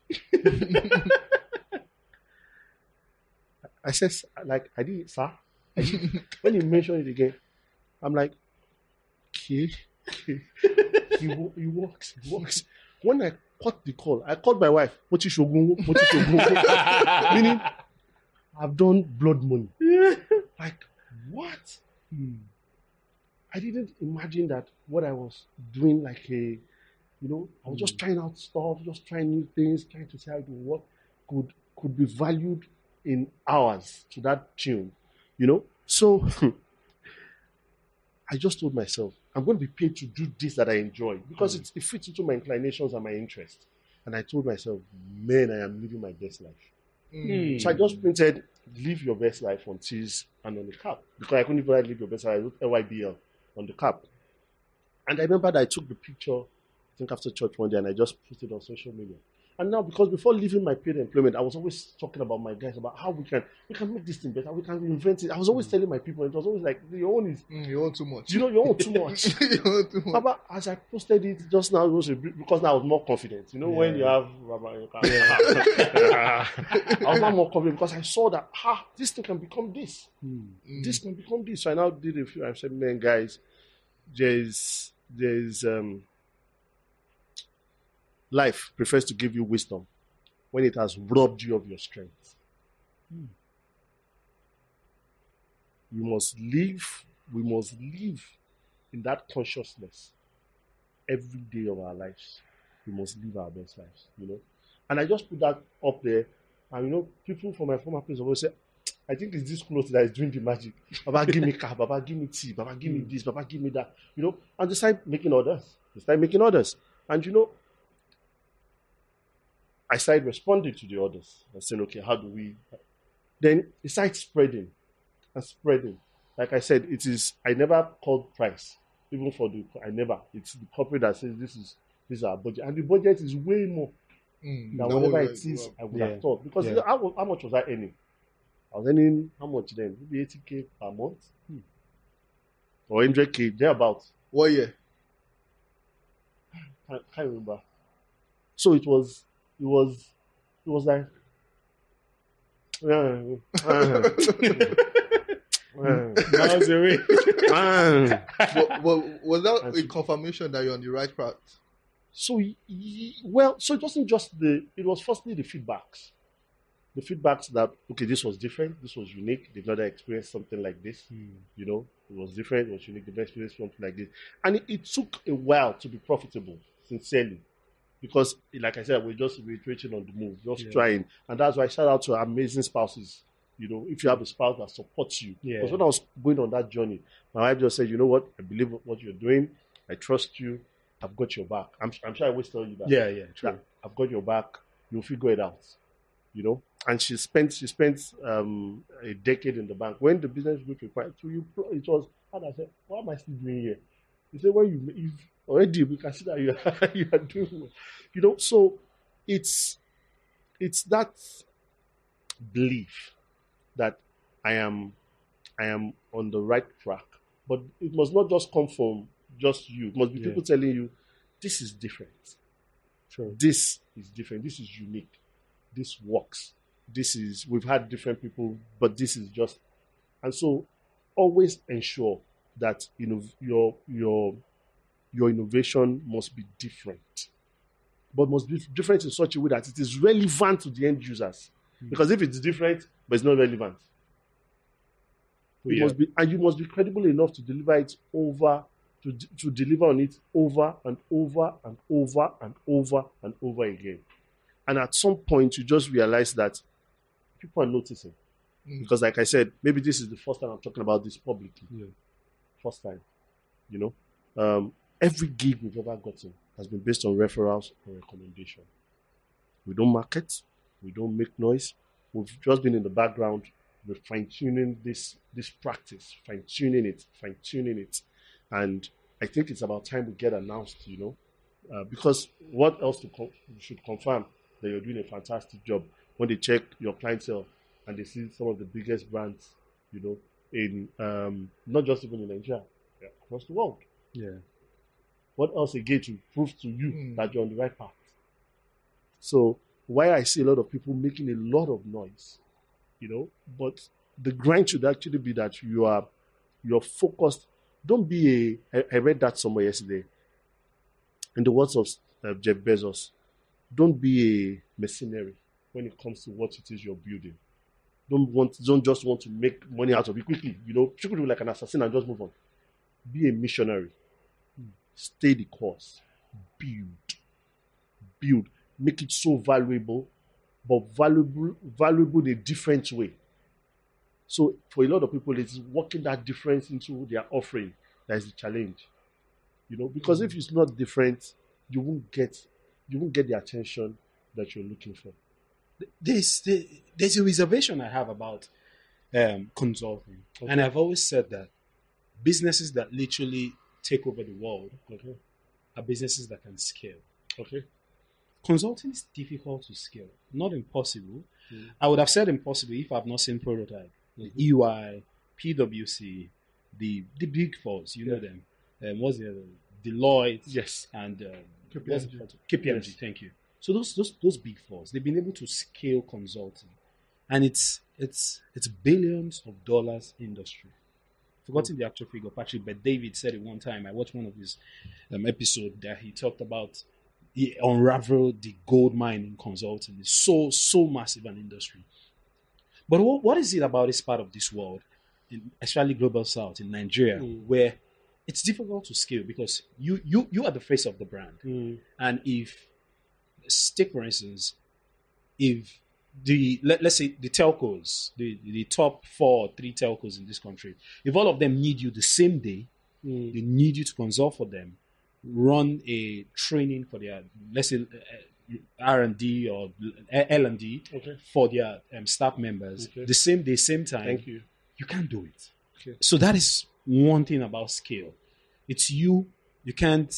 I said, like, I did, sir. I did. When he mentioned it again, I'm like, okay, okay. he, he works, he works. When I caught the call, I called my wife, Moti Shogun, Moti Shogun. Meaning, I've done blood money. Like, what? Hmm. I didn't imagine that what I was doing, like a, you know, I was just mm. trying out stuff, just trying new things, trying to see how it would work, could could be valued in hours to that tune, you know. So I just told myself, I'm going to be paid to do this that I enjoy because mm. it, it fits into my inclinations and my interests. And I told myself, man, I am living my best life. Mm. So I just printed, live your best life on tees and on the cap because I couldn't even write live your best life. I wrote L Y B L on the cap. And I remember that I took the picture, I think after church one day, and I just put it on social media. And now, because before leaving my paid employment, I was always talking about my guys, about how we can we can make this thing better, we can invent it. I was always mm. telling my people, it was always like, your own is... Mm, you own too much. You know, you own too much. you own too much. Baba, as I posted it just now, it was a bit, because now I was more confident. You know, yeah. when you have... Baba, you can, yeah. I was now more confident because I saw that, ha, this thing can become this. Mm. This can become this. So I now did a few, I said, man, guys, there's... there's um, life prefers to give you wisdom when it has robbed you of your strength. Hmm. We must live, we must live in that consciousness every day of our lives. We must live our best lives, you know. And I just put that up there, and you know, people from my former place always say, I think it's this clothes that is doing the magic. Baba, give me car, Baba, give me tea, Baba, give me this, Baba, give me that. You know, and they start making orders. They start making orders. And you know, I started responding to the orders and saying, okay, how do we? Then it started spreading and spreading. Like I said, it is, I never called price, even for the, I never. It's the corporate that says this is, this is our budget. And the budget is way more mm, than whatever it is I would yeah. have thought. Because yeah. you know, how, how much was I earning? I was earning, how much then? Maybe eighty K per month? Hmm. Or one hundred K, thereabouts. What year? I can't remember. So it was, it was, it was like, uh, uh, that was the way. but, but was that a confirmation that you're on the right path? So, well, so it wasn't just the, it was firstly the feedbacks. The feedbacks that, okay, this was different, this was unique, they've never experienced something like this, hmm. you know, it was different, it was unique, they've never experienced something like this. And it, it took a while to be profitable, sincerely, because, like I said, we're just reiterating on the move, just yeah. trying. And that's why I shout out to amazing spouses, you know, if you have a spouse that supports you. Yeah. Because when I was going on that journey, my wife just said, you know what, I believe what you're doing, I trust you, I've got your back. I'm, I'm sure I always tell you that. Yeah, yeah, true. That I've got your back, you'll figure it out. You know, and she spent she spent um, a decade in the bank. When the business group required to you, it was, and I said, what am I still doing here? He said, well, you you've already, we can see that you are, you are doing well. You know, so it's it's that belief that I am I am on the right track, but it must not just come from just you. It must be yeah. people telling you, this is different. Sure. This is different. This is unique. This works. This is, we've had different people, but this is just, and so always ensure that, you know, your, your, your innovation must be different. but must be different in such a way that it is relevant to the end users. Mm. Because if it's different, but it's not relevant, it Yeah. must be, and you must be credible enough to deliver it over, to to deliver on it over and over and over and over and over again. And at some point, you just realize that people are noticing. Mm. Because, like I said, maybe this is the first time I'm talking about this publicly. Yeah. First time, you know. Um, every gig we've ever gotten has been based on referrals or recommendation. We don't market. We don't make noise. We've just been in the background. We're fine-tuning this this practice, fine-tuning it, fine-tuning it. And I think it's about time we get announced, you know. Uh, because what else to con- you should confirm that you're doing a fantastic job when they check your clientele and they see some of the biggest brands, you know, in um, not just even in Nigeria, across the world. Yeah. What else again to prove to you Mm. that you're on the right path? So why I see a lot of people making a lot of noise, you know, but the grind should actually be that you are you're focused. Don't be a. I, I read that somewhere yesterday. In the words of uh, Jeff Bezos, don't be a mercenary when it comes to what it is you're building. Don't want, don't just want to make money out of it quickly. You know, you could do like an assassin and just move on. Be a missionary. Stay the course. Build. Build. Make it so valuable, but valuable, valuable in a different way. So for a lot of people, it's working that difference into their offering that is the challenge. You know, because if it's not different, you won't get you won't get the attention that you're looking for. There's there's a reservation I have about um, consulting, Okay. and I've always said that businesses that literally take over the world Okay. are businesses that can scale. Okay. Consulting is difficult to scale, not impossible. Mm. I would have said impossible if I've not seen Prototype, the E Y, P W C, the the big fours, you know Yeah. them. Um, what's the other? Deloitte, Yes. and um, K P M G. what's it called? K P M G. Yes. Thank you. So those those those big fours, they've been able to scale consulting, and it's it's it's billions of dollars industry. Forgotten the actual figure, Patrick, but David said it one time. I watched one of his um, episode that he talked about he unraveled the gold mine in consulting. It's so so massive an industry. But what, what is it about this part of this world, in, especially global south in Nigeria, Mm. where it's difficult to scale because you you you are the face of the brand, Mm. and if take for instance, if the let, let's say the telcos, the the top four or three telcos in this country, if all of them need you the same day, Mm. they need you to consult for them, run a training for their, let's say, uh, R and D or L and D Okay. for their um, staff members Okay. the same day, same time. Thank you. You can't do it. Okay. So that is one thing about scale. It's you. You can't.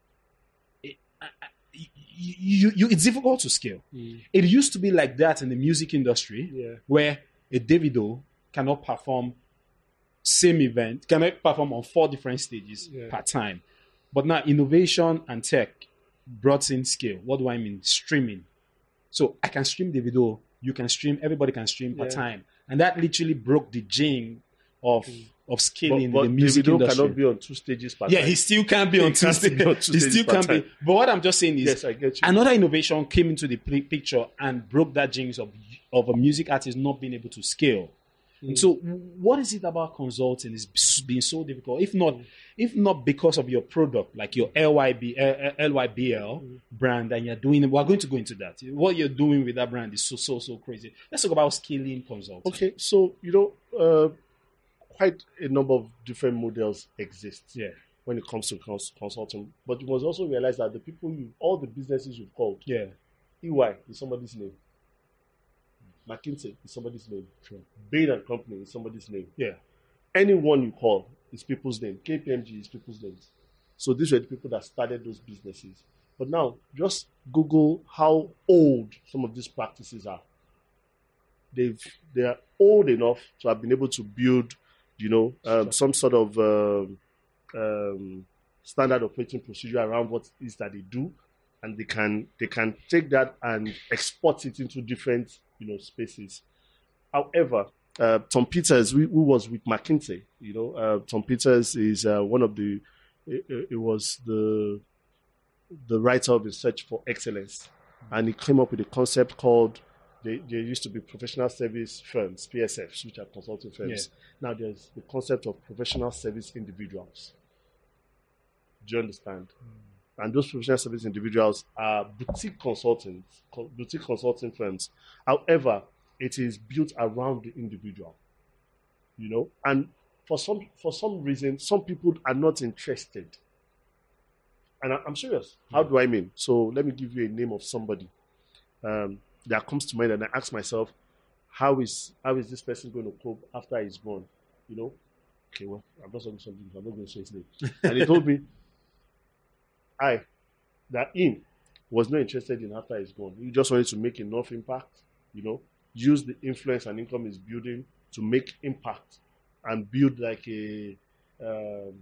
It, I, I, you, you, you, it's difficult to scale. Mm. It used to be like that in the music industry, Yeah. where a Davido cannot perform same event, cannot perform on four different stages Yeah. per time. But now innovation and tech brought in scale. What do I mean? Streaming. So I can stream Davido, you can stream, everybody can stream per Yeah. time. And that literally broke the gene of, of scaling But, but in the music Davido industry. cannot be on two stages per Yeah, time. he still can't be on He two can't be stages. on two He stages still per can't be. time. But what I'm just saying is, Yes, I get you. another innovation came into the pi- picture and broke that jinx of of a music artist not being able to scale. And so, what is it about consulting is being so difficult? If not, if not because of your product, like your L Y B L Y B L brand, and you're doing, we're going to go into that. What you're doing with that brand is so so so crazy. Let's talk about scaling consulting. Okay, so you know, uh, quite a number of different models exist Yeah. when it comes to cons- consulting. But you must also realize that the people you, all the businesses you've called, Yeah. E Y is somebody's name, McKinsey is somebody's name, Sure. Bain and Company is somebody's name. Yeah. Anyone you call is people's name. K P M G is people's names. So these were the people that started those businesses. But now, just Google how old some of these practices are. They've they are old enough to have been able to build, you know, um, some sort of um, um, standard operating procedure around what it is that they do, and they can they can take that and export it into different, you know, spaces. However, uh, Tom Peters, who who was with McKinsey, you know, uh, Tom Peters is uh, one of the. It, it was the the writer of the Search for Excellence, and he came up with a concept called, they, they used to be professional service firms, P S Fs, which are consulting firms. Yeah. Now there's the concept of professional service individuals. Do you understand? Mm. And those professional service individuals are boutique consultants, boutique consulting firms. However, it is built around the individual, you know. And for some for some reason, some people are not interested. And I, I'm serious. How do I mean? So let me give you a name of somebody um, that comes to mind, and I ask myself, how is how is this person going to cope after he's gone? You know? Okay, well, I'm not saying something. I'm not going to say his name. And he told me, I, that in was not interested in after he's gone. He just wanted to make enough impact, you know, use the influence and income he's building to make impact and build like a, um,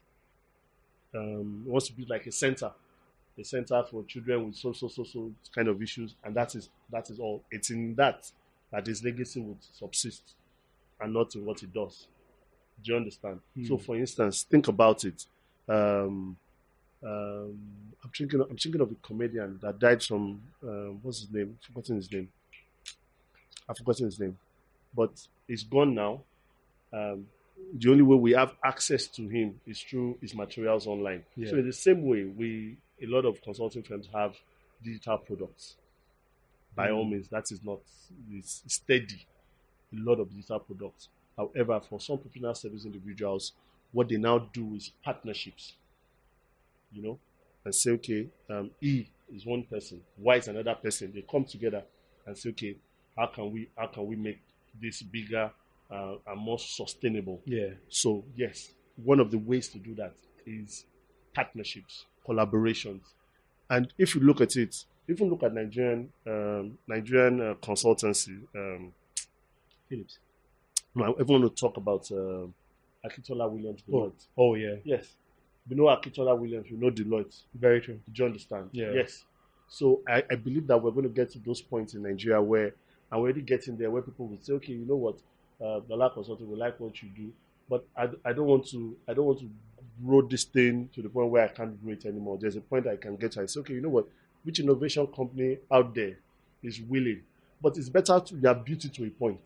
um, wants to build like a center, a center for children with so, so, so, so kind of issues. And that is, that is all. It's in that that his legacy would subsist and not in what he does. Do you understand? Mm. So, for instance, think about it. Um, um, I'm thinking. I'm thinking of a comedian that died from. Um, what's his name? I've forgotten his name. I've forgotten his name, but he's gone now. Um, the only way we have access to him is through his materials online. Yeah. So, in the same way, we a lot of consulting firms have digital products. By mm. all means, that is not it's steady. A lot of digital products. However, for some professional service individuals, what they now do is partnerships, you know, and say, okay, um, E is one person, Y is another person. They come together and say, okay, how can we how can we make this bigger uh, and more sustainable? Yeah. So yes, one of the ways to do that is partnerships, collaborations, and if you look at it, if you look at Nigerian um, Nigerian uh, consultancy, um, Philips. No, I want to talk about uh, Akintola Williams Deloitte. Oh, oh, yeah. Yes. We know Akintola Williams, we know Deloitte. Very true. Do you understand? Yeah. Yes. So I, I believe that we're going to get to those points in Nigeria where, and we're already getting there, where people will say, okay, you know what, uh, Bala Consulting, we like what you do, but I, I don't want to, I don't want to grow this thing to the point where I can't grow it anymore. There's a point I can get to. I say, okay, you know what, which innovation company out there is willing? But it's better to you have built it to a point.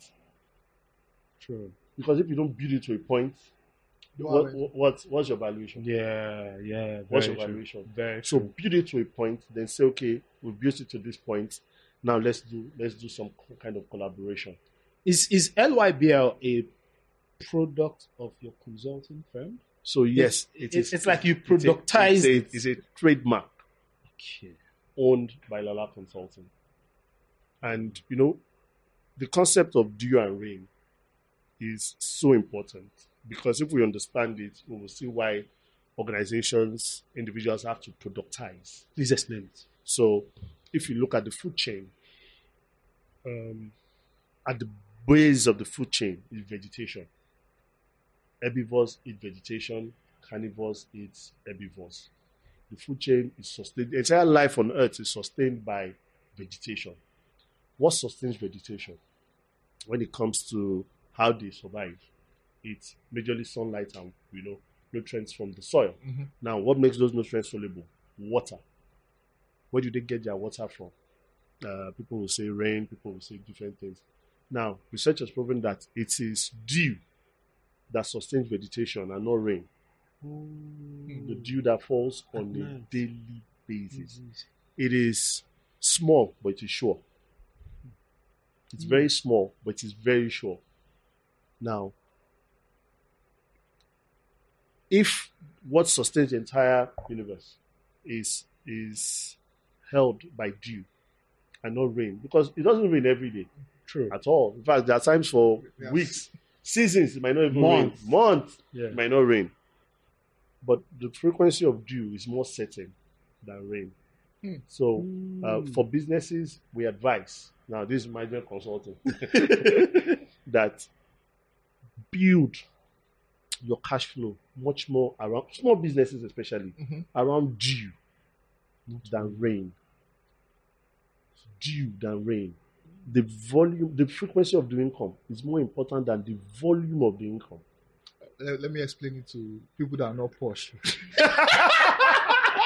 True. Because if you don't build it to a point, what, what, what what's your valuation? Yeah, yeah. What's your valuation? Very so true. Build it to a point, then say, okay, we've built it to this point. Now let's do let's do some kind of collaboration. Is is L Y B L a product of your consulting firm? So yes, it, it it is. It's like you productize it. It's a, it's a trademark. Okay. Owned by Lala Consulting. And you know, the concept of dew and rain is so important, because if we understand it, we will see why organizations, individuals have to productize. Please explain it. So if you look at the food chain, um, at the base of the food chain is vegetation. Herbivores eat vegetation, carnivores eat herbivores. The food chain is sustained, the entire life on earth is sustained by vegetation. What sustains vegetation when it comes to how they survive? It's majorly sunlight and, you know, nutrients from the soil. Mm-hmm. Now, what makes those nutrients soluble? Water. Where do they get their water from? Uh, people will say rain, people will say different things. Now, research has proven that it is dew that sustains vegetation and not rain. Ooh. The dew that falls on a nice. daily basis. Mm-hmm. It is small, but it is sure. It's mm. very small, but it is very sure. Now, if what sustains the entire universe is is held by dew and not rain, because it doesn't rain every day. True. At all. In fact, there are times for yes. weeks, seasons, it might not even Months. rain. Months, yeah. it might not rain. But the frequency of dew is more certain than rain. Mm. So, mm. uh, for businesses, we advise, now this is management consulting, that build your cash flow much more around, small businesses especially, mm-hmm. around dew than rain. Dew than rain. The volume, the frequency of the income is more important than the volume of the income. Let, let me explain it to people that are not posh. that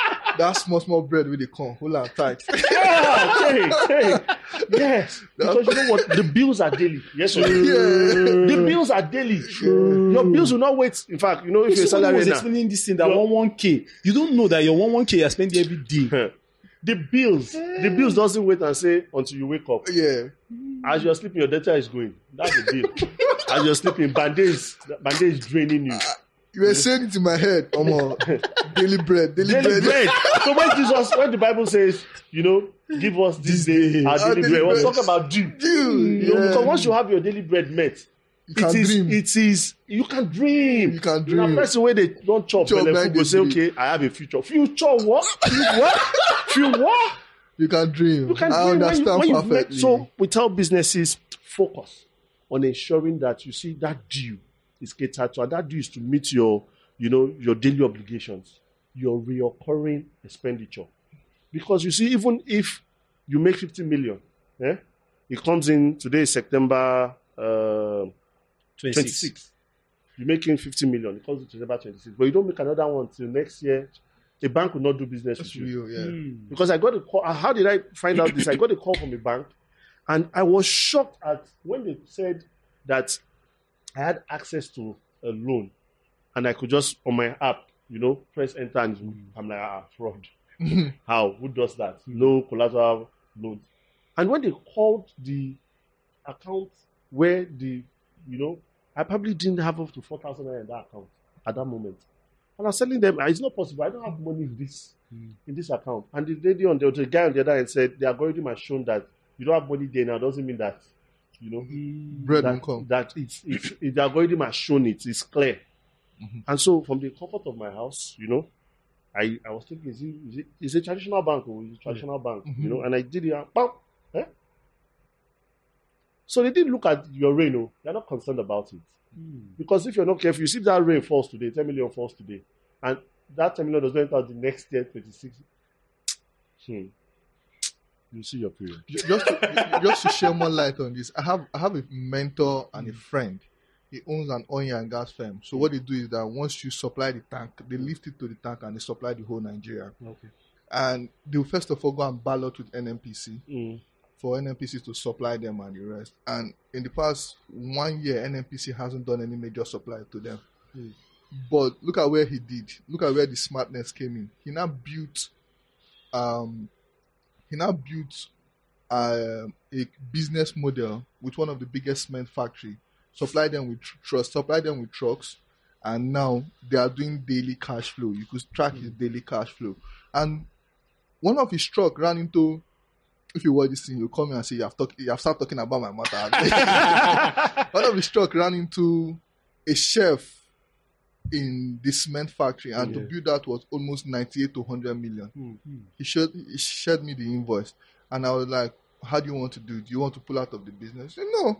that small, small bread with the corn, hold on tight. Yeah, hey, hey. Yes. Because you know what? The bills are daily. Yes, or no? Yeah. The bills are daily. Your bills will not wait. In fact, you know, if you're a Somebody was salary now, explaining this thing that Your- one one k. You don't know that your one one k you're spending every day. the bills, the bills doesn't wait and say until you wake up. Yeah. As you're sleeping, your data is going. That's the bill. As you're sleeping, bandage, bandage is draining you. You were saying it in my head. Omo, daily bread, daily, Daily bread. bread. So when Jesus, when the Bible says, you know, give us this day our Our daily daily bread, we're bread. talking about due. Dude, You know, yeah. because once you have your daily bread met, You can it is, dream. it is, you can dream. You can You know, dream. person where they don't chop, Chop belle like food, go they say, dream. okay, I have a future. Future what? what? Future what? You can dream. You can I dream when you, understand when you've met. perfectly. So we tell businesses, focus on ensuring that you see that due is catered to, and that due is to meet your, you know, your daily obligations, your recurring expenditure. Because you see, even if you make fifty million, eh, it comes in today is September uh, twenty-sixth. You're making fifty million, it comes in September twenty-sixth, but you don't make another one till next year. A bank will not do business That's with you. real, yeah. Hmm. Because I got a call. uh, How did I find out this? I got a call from a bank, and I was shocked at when they said that I had access to a loan, and I could just on my app, you know, press enter, and I'm like, ah, fraud. How? Who does that? No collateral loans. And when they called the account where the, you know, I probably didn't have up to four thousand naira in that account at that moment. And I was telling them, "Ah, it's not possible. I don't have money in this in this account." And the lady on the, the guy on the other end said, the algorithm has shown that you don't have money there now. Doesn't mean that, you know, Bread that, won't come. that it's, it's, it, the algorithm has shown it. It's clear. And so from the comfort of my house, you know, I, I was thinking, is it, is it is it a traditional bank or is it a traditional bank? You know, and I did it. And bam, eh? So they didn't look at your rain. Oh, they're not concerned about it. Because if you're not careful, you see that rain falls today, ten million falls today, and that ten million does not enter the next year, twenty-six. Hmm. You see your period. Ju- just to, just to share more light on this, I have I have a mentor and a friend. He owns an oil and gas firm. So what they do is that once you supply the tank, they lift it to the tank and they supply the whole Nigeria. Okay. And they'll first of all go and ballot with N N P C Mm. for N N P C to supply them and the rest. And in the past one year, N N P C hasn't done any major supply to them. Mm. But look at where he did. Look at where the smartness came in. He now built, um, he now built uh, a business model with one of the biggest cement factory. Supply them with tr- trucks. Supply them with trucks, and now they are doing daily cash flow. You could track his daily cash flow. And one of his truck ran into. If you watch this thing, you come here and say you have talk, you have started talking about my matter. One of his truck ran into a chef in the cement factory, and Yeah. to build that was almost ninety-eight to one hundred million. Mm. He showed he shared me the invoice, and I was like, "How do you want to do? Do you want to pull out of the business?" He said, "No,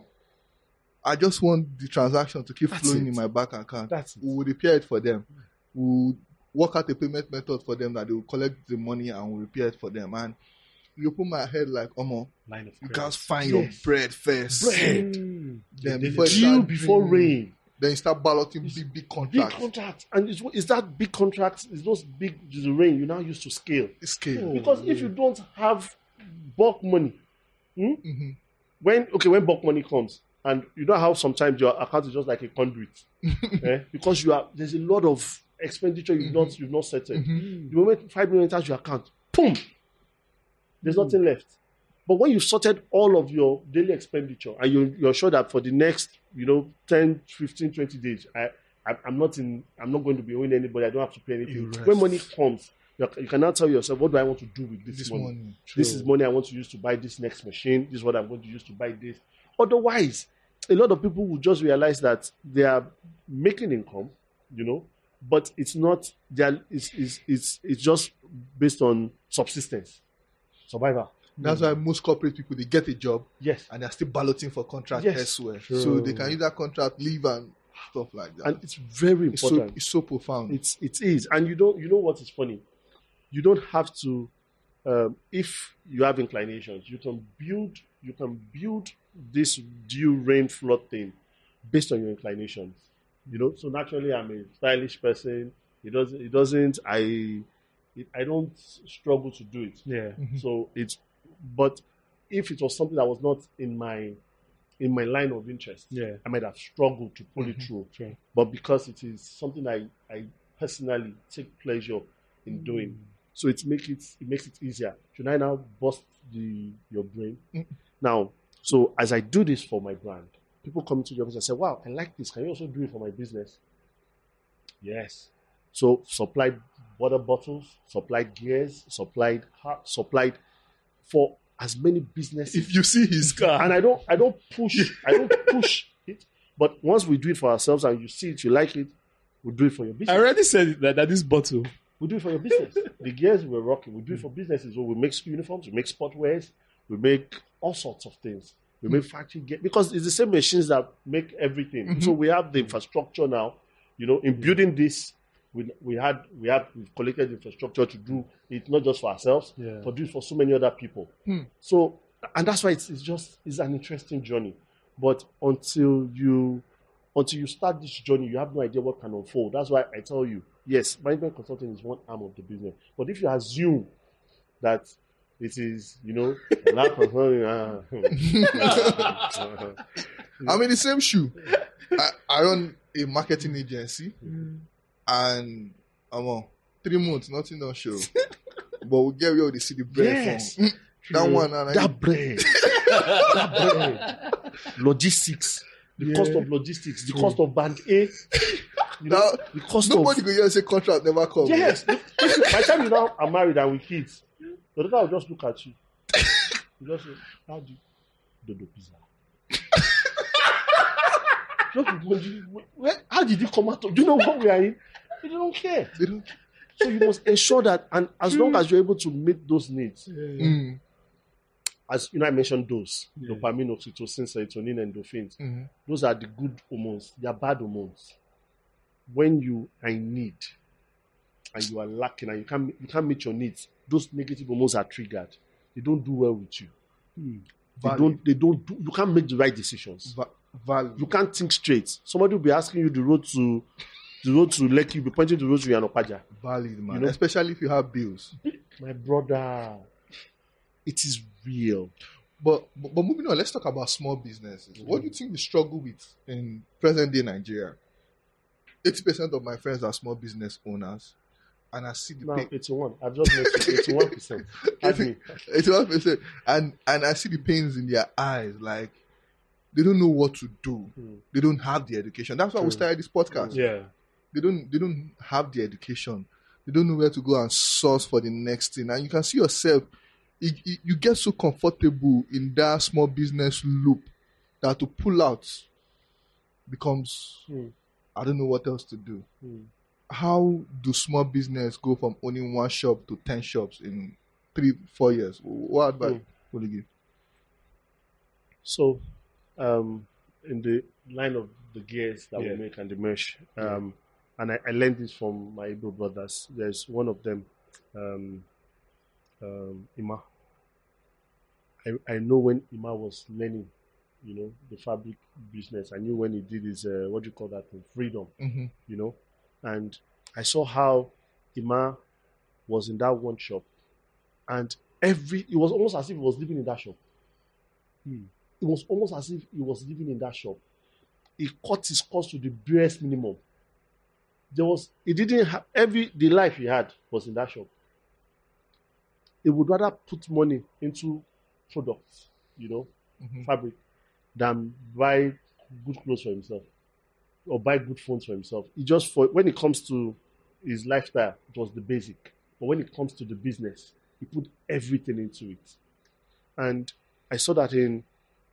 I just want the transaction to keep That's flowing it. in my bank account. That's it. We will repair it for them. We will work out a payment method for them that they will collect the money and we'll repair it for them." And you put my head like, "Omo, Line of you credit. guys find Yes. your bread first. Bread. Then Then before you due start before dreaming, rain. Then you start balloting big, big Big contracts. contract. And it's, it's that big contract, it's those big the rain you now used to scale. Scale. Because if you don't have bulk money, hmm, hmm when okay, when bulk money comes, and you know how sometimes your account is just like a conduit, eh? Because you are there's a lot of expenditure you've not you've not settled. hmm The moment five million enters your account, boom, there's nothing left. But when you've sorted all of your daily expenditure and you, you're sure that for the next, you know, ten, fifteen, twenty days, I, I, I'm not in, I'm not going to be owing anybody. I don't have to pay anything. You rest. When money comes, you you can now tell yourself, what do I want to do with this, This money? money. This True. is money I want to use to buy this next machine. This is what I'm going to use to buy this. Otherwise, a lot of people will just realize that they are making income, you know, but it's not, they are, it's, it's, it's, it's just based on subsistence, survival. That's why most corporate people, they get a job Yes. and they're still balloting for contract Yes. elsewhere. True. So they can use that contract, leave and stuff like that. And it's very it's so important. it's so profound. It's it is, and you don't. You know what is funny? You don't have to. Um, if you have inclinations, you can build. You can build this due rain flood thing based on your inclinations. You know. So naturally, I'm a stylish person. It doesn't. It doesn't. I. it, I don't struggle to do it. Yeah. So it's, but if it was something that was not in my in my line of interest, Yeah. I might have struggled to pull it through. True. But because it is something I, I personally take pleasure in doing, so it make it it makes it easier. Should I now bust the your brain? Now, so as I do this for my brand, people come to the office and say, "Wow, I like this. Can you also do it for my business?" Yes. So supplied water bottles, supplied gears, supplied ha- supplied for as many businesses. If you see his car, And I don't I don't push I don't push it. But once we do it for ourselves and you see it, you like it, we'll do it for your I business. already said that, that this bottle. We'll do it for your business. The gears we're rocking, we do it for businesses. So we make uniforms, we make sportwears, we make all sorts of things. We make factory gear because it's the same machines that make everything. So we have the infrastructure now. You know, in building this, we we had we had we've collected infrastructure to do it not just for ourselves, Yeah. but do it for so many other people. So, and that's why it's, it's just it's an interesting journey. But until you until you start this journey, you have no idea what can unfold. That's why I tell you, yes, management consulting is one arm of the business. But if you assume that it is, you know, a lot of I'm in the same shoe. I, I run a marketing agency, and I'm on three months, nothing on show. But we get where they see the bread Yes. from. That one, and I that bread, that bread, logistics, the Yeah. cost of logistics, the cost of band A, you know, Now, the cost nobody of go here and say contract never come. yes. By the time you now are married and with kids, the daughter will just look at you. You just say, "How do you do the pizza?" Just wondering, where- how did you come out of? Do you know what we are in? They don't care. They don't. So you must ensure that, and as long as you're able to meet those needs, Mm, as you know, I mentioned those Yeah. dopamine, oxytocin, serotonin, endorphins. mhm. Those are the good hormones. They are bad hormones. When you are in need and you are lacking and you can't you can't meet your needs, those negative hormones are triggered. They don't do well with you. They Valid. don't. They don't. Do, you can't make the right decisions. Va- valid. You can't think straight. Somebody will be asking you the road to the road to Lekki. You'll be pointing the road to Yanopaja. Valid, man. You know- Especially if you have bills. My brother, it is real. But, but but moving on, let's talk about small businesses. What do you think we struggle with in present day Nigeria? Eighty percent of my friends are small business owners, and I see the Now pain. eighty-one. I've just met you. eighty-one percent. Ask me. Eighty-one percent, and and I see the pains in their eyes. Like they don't know what to do. Hmm. They don't have the education. That's why we True. started this podcast. Yeah. They don't they don't have the education. They don't know where to go and source for the next thing. And you can see yourself, you, you, you get so comfortable in that small business loop that to pull out becomes, Hmm. I don't know what else to do. Hmm. How do small business go from owning one shop to ten shops in three, four years? What advice Hmm. will you give? So, um, in the line of the gears that Yeah. we make and the mesh, um, and I, I learned this from my Igbo brothers. There's one of them, um, um, Ima. I, I know when Ima was learning, you know, the fabric business. I knew when he did his, uh, what do you call that thing? Freedom, Mm-hmm. you know. And I saw how Ima was in that one shop. And every, it was almost as if he was living in that shop. It was almost as if he was living in that shop. He cut his cost to the barest minimum. There was, he didn't have, every, the life he had was in that shop. He would rather put money into products, you know, Mm-hmm. fabric, than buy good clothes for himself or buy good phones for himself. He just, for when it comes to his lifestyle, it was the basic. But when it comes to the business, he put everything into it. And I saw that in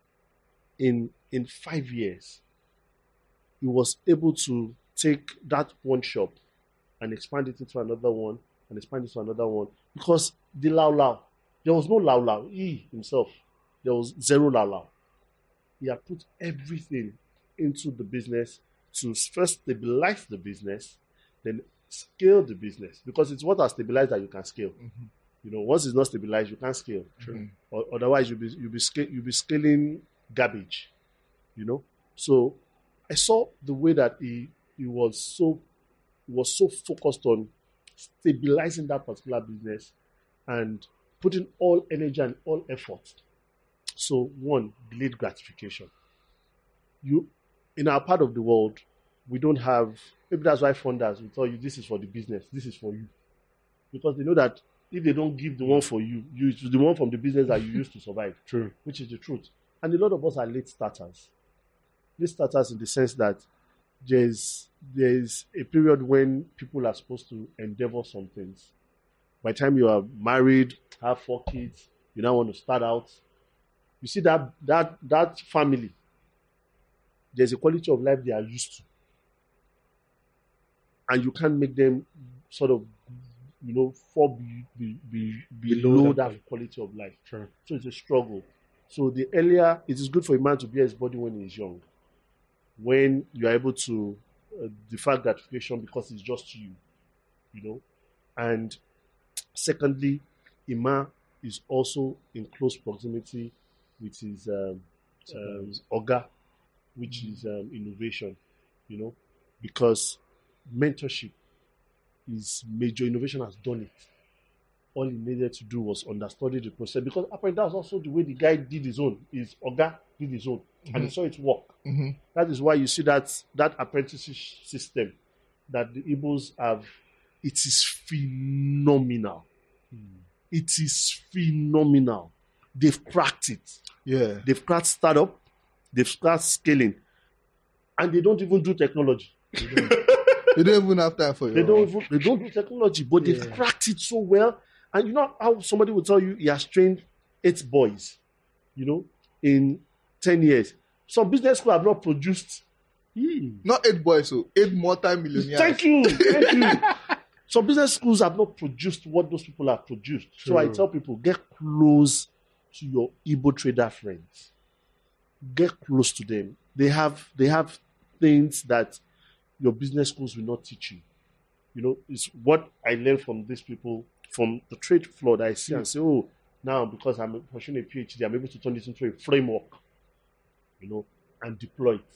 in in five years, he was able to take that one shop and expand it into another one and expand it to another one. Because the Lao Lao, there was no Lao Lao. He himself, there was zero Lao Lao. He had put everything into the business to first stabilize the business, then scale the business. Because it's what has stabilized that you can scale. Mm-hmm. You know, once it's not stabilized, you can't scale. True. Or, otherwise, you'll be you'll be sca- you'll be scaling garbage. You know. So I saw the way that he he was so he was so focused on stabilizing that particular business and putting all energy and all effort. So one, delayed gratification. You, in our part of the world, we don't have, maybe that's why funders will tell you this is for the business, this is for you. Because they know that if they don't give the one for you, you it's the one from the business that you use to survive. True. Which is the truth. And a lot of us are late starters. Late starters in the sense that there's there's a period when people are supposed to endeavor some things. By the time you are married, have four kids, you now want to start out. You see that that that family, there's a quality of life they are used to. And you can't make them sort of, you know, fall be, be, be, below, below that point. Quality of life. Sure. So it's a struggle. So the earlier, it is good for a man to bear his body when he's young. When you are able to uh, defer gratification because it's just you, you know. And secondly, Ima is also in close proximity with his um, um, Oga, which mm-hmm. is um, innovation, you know, because mentorship is major. Innovation has done it. All he needed to do was understudy the process, because apparently that's also the way the guy did his own. His Oga did his own, mm-hmm. and he saw it work. Mm-hmm. That is why you see that that apprenticeship system that the Igbos have. It is phenomenal. Mm. It is phenomenal. They've cracked it. Yeah, they've cracked startup. They've cracked scaling, and they don't even do technology. They don't, they don't even have time for it. They don't. Even, they don't do technology, but they've yeah. cracked it so well. And you know how somebody will tell you he has trained eight boys, you know, in ten years. Some business schools have not produced. Mm. Not eight boys, so eight multi-millionaires. Thank you. Thank you. Some business schools have not produced what those people have produced. True. So I tell people, get close to your Igbo trader friends. Get close to them. They have they have things that your business schools will not teach you. You know, it's what I learned from these people, from the trade floor that I see, mm. and say, oh, now because I'm pursuing a PhD, I'm able to turn this into a framework, you know, and deploy it.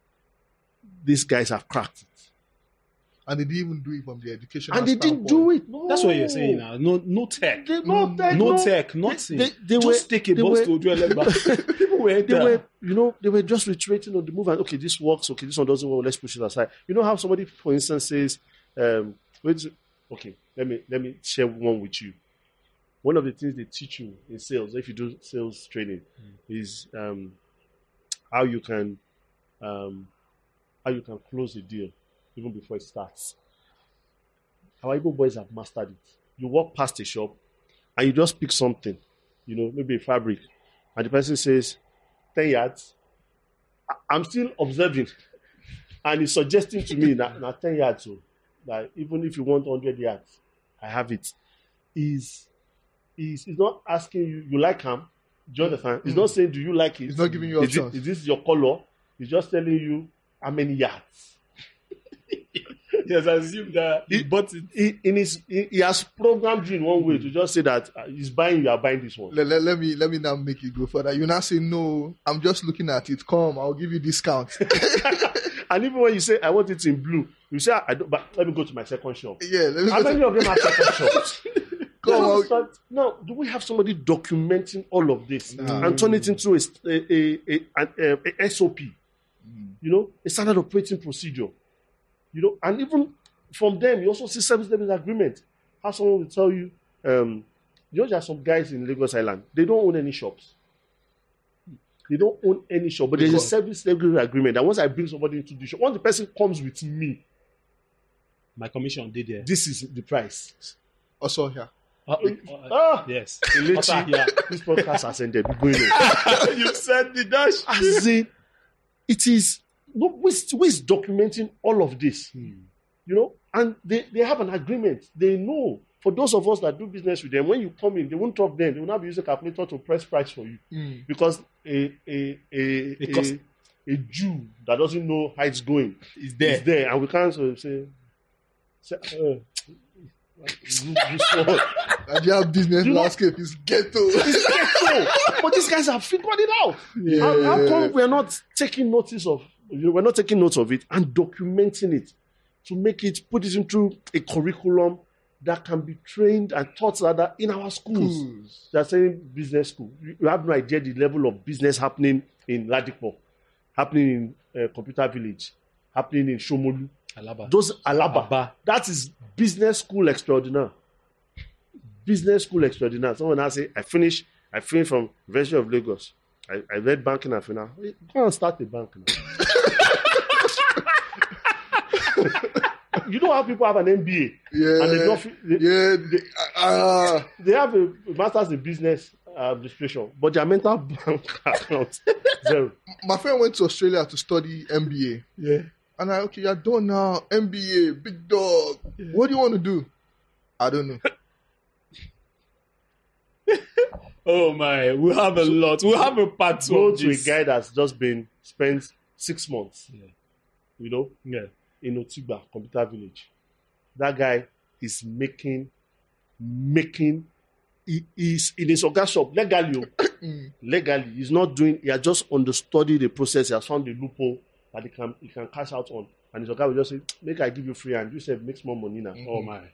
These guys have cracked it. And they didn't even do it from the education. And they didn't do it. No. That's what you're saying now. No, no tech. They, no mm. tech. No, no tech. Nothing. They, they, they just were, take a box to do a People were They were, you know, they were just retreating on the move. And okay, this works. Okay, this one doesn't work. Let's push it aside. You know how somebody, for instance, says, um, wait, okay, let me let me share one with you. One of the things they teach you in sales, if you do sales training, mm. is um, how you can um, how you can close a deal even before it starts. Our Igbo boys have mastered it. You walk past a shop and you just pick something, you know, maybe a fabric, and the person says, ten yards. I'm still observing, and he's suggesting to me that, that ten yards, so that even if you want one hundred yards, I have it. He's, he's, he's not asking you, you like him? Do you understand? He's mm. not saying, do you like it? He's not giving you options. Is, is this your color? He's just telling you how many yards. He has assumed that he bought it. He, in his, he, he has programmed you in one way to just say that uh, he's buying, you are buying this one. Let, let, let me let me now make it go further. You now say, no, I'm just looking at it. Come, I'll give you discount. And even when you say, I want it in blue, you say, I don't, but let me go to my second shop. Yeah, let me How go many to... of them have second shops? Come on. Now, do we have somebody documenting all of this mm. and turn it into a, a, a, a, a, a S O P? Mm. You know, a standard operating procedure. You know, and even from them, you also see service level agreement. How someone will tell you, um, you know, there are some guys in Lagos Island, they don't own any shops. They don't own any shop, but there's a service level agreement. And once I bring somebody into the shop, once the person comes with me, my commission did there. This is the price. Also here. Uh, uh, ah, yes. Also here. This podcast has ended. Going on. You said the dash. As in, it is. No, who is, who is documenting all of this? Hmm. You know, and they, they have an agreement. They know. For those of us that do business with them, when you come in, they won't talk then. They will not be using a calculator to press price for you. Mm. Because a a a, a a Jew that doesn't know how it's going is there. Is there. And we can't sort of say, say uh, Nigeria business landscape is ghetto. It's ghetto. But these guys have figured it out. Yeah. How, how come we're not taking notice of, you know, we're not taking notes of it and documenting it to make it, put it into a curriculum that can be trained and taught rather in our schools. Schools. They are saying business school. You you have no idea the level of business happening in Ladipo, happening in uh, Computer Village, happening in Shomolu. Alaba. Those Alaba. Aba. That is business school extraordinaire. Business school extraordinaire. Someone now say, I finished, I finished from University of Lagos. I, I read banking and finance. Go and start a bank now. You know how people have an M B A Yeah. and they don't feel, they, Yeah. They, uh, they have a master's in business administration, but their mental bank account zero. my friend went to Australia to study M B A. Yeah. And I, okay, you're done now. M B A, big dog. What do you want to do? I don't know. Oh my, we'll have a lot. We'll have a part two Go of to a this. guy that's just been spent six months, Yeah. you know, Yeah. in Otigba, Computer Village. That guy is making, making, he is in his organ shop legally. oh. legally, he's not doing, he has just understudied the process, he has found the loophole that he can, he can cash out on. And his organ will just say, make I give you free and you say, make more money now. Oh my.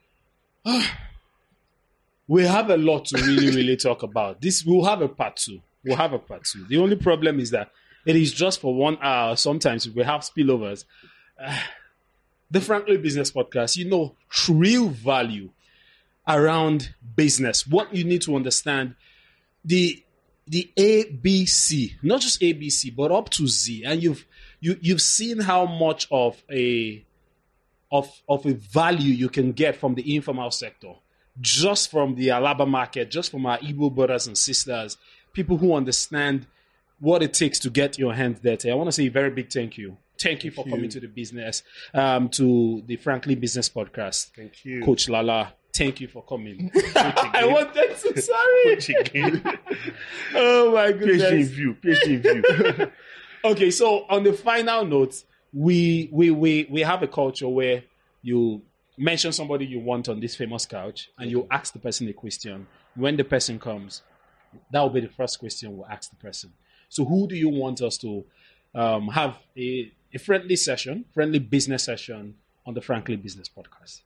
We have a lot to really, really talk about. This we'll have a part two. We'll have a part two. The only problem is that it is just for one hour. Sometimes we have spillovers. Uh, the Frankly Business Podcast, you know, real value around business. What you need to understand, the the A B C, not just A B C, but up to Z, and you've you you've seen how much of a of of a value you can get from the informal sector, just from the Alaba market, just from our Igbo brothers and sisters, people who understand what it takes to get your hands dirty. I want to say a very big thank you. Thank you for Thank coming you. to the business, um, to the Frankly Business Podcast. Thank you. Coach Lala, thank you for coming. I wanted to, sorry. Coach again. Oh my PhD in goodness. view. PhD in view. Okay, so on the final note, we we we we have a culture where you mention somebody you want on this famous couch and you ask the person a question. When the person comes, that will be the first question we'll ask the person. So who do you want us to um, have a, a friendly session, friendly business session on the Frankly Business Podcast?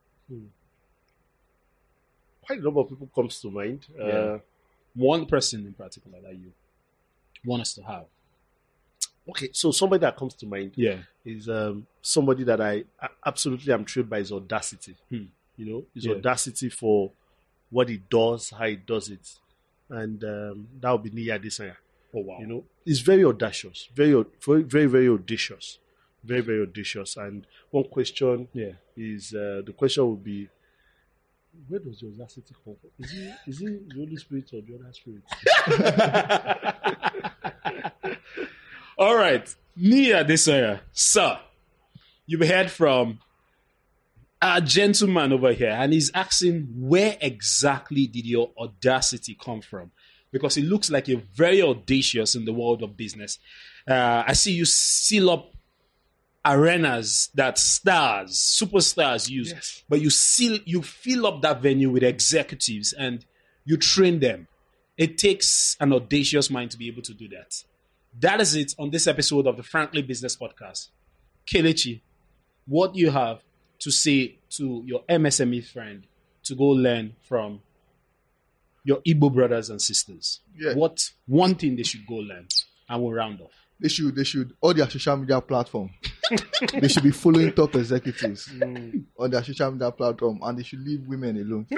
Quite a number of people comes to mind. Uh, Yeah. One person in particular that you want us to have. Okay, so somebody that comes to mind Yeah. is um, somebody that I a- absolutely am thrilled by his audacity. Hmm. You know, his Yeah. audacity for what he does, how he does it. And um, that would be Nia Desanya. Oh, wow. You know, he's very audacious, very, au- very, very, very audacious, very, very audacious. And one question Yeah. is uh, the question would be, where does your audacity come from? Is he, is he the Holy Spirit or the other spirit? All right. Nia Desanya, sir, you've heard from a gentleman over here, and he's asking, where exactly did your audacity come from? Because it looks like you're very audacious in the world of business. Uh, I see you seal up arenas that stars, superstars use, Yes. but you seal, you fill up that venue with executives and you train them. It takes an audacious mind to be able to do that. That is it on this episode of the Frankly Business Podcast. Kelechi, what do you have to say to your M S M E friend to go learn from your Igbo brothers and sisters? Yeah. What one thing they should go learn? And we'll round off. They should, they should, all their social media platform, they should be following top executives on their social media platform, and they should leave women alone.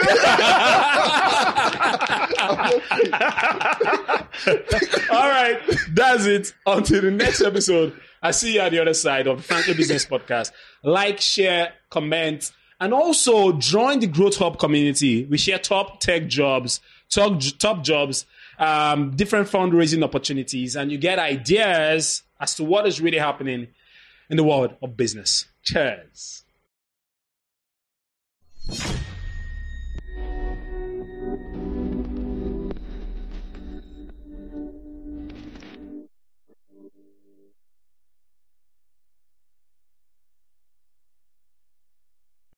All right, that's it. Until the next episode, I see you at the other side of the Frankly Business Podcast. Like, share, comment, and also join the Growth Hub community. We share top tech jobs, top, top jobs, um, different fundraising opportunities, and you get ideas as to what is really happening in the world of business. Cheers.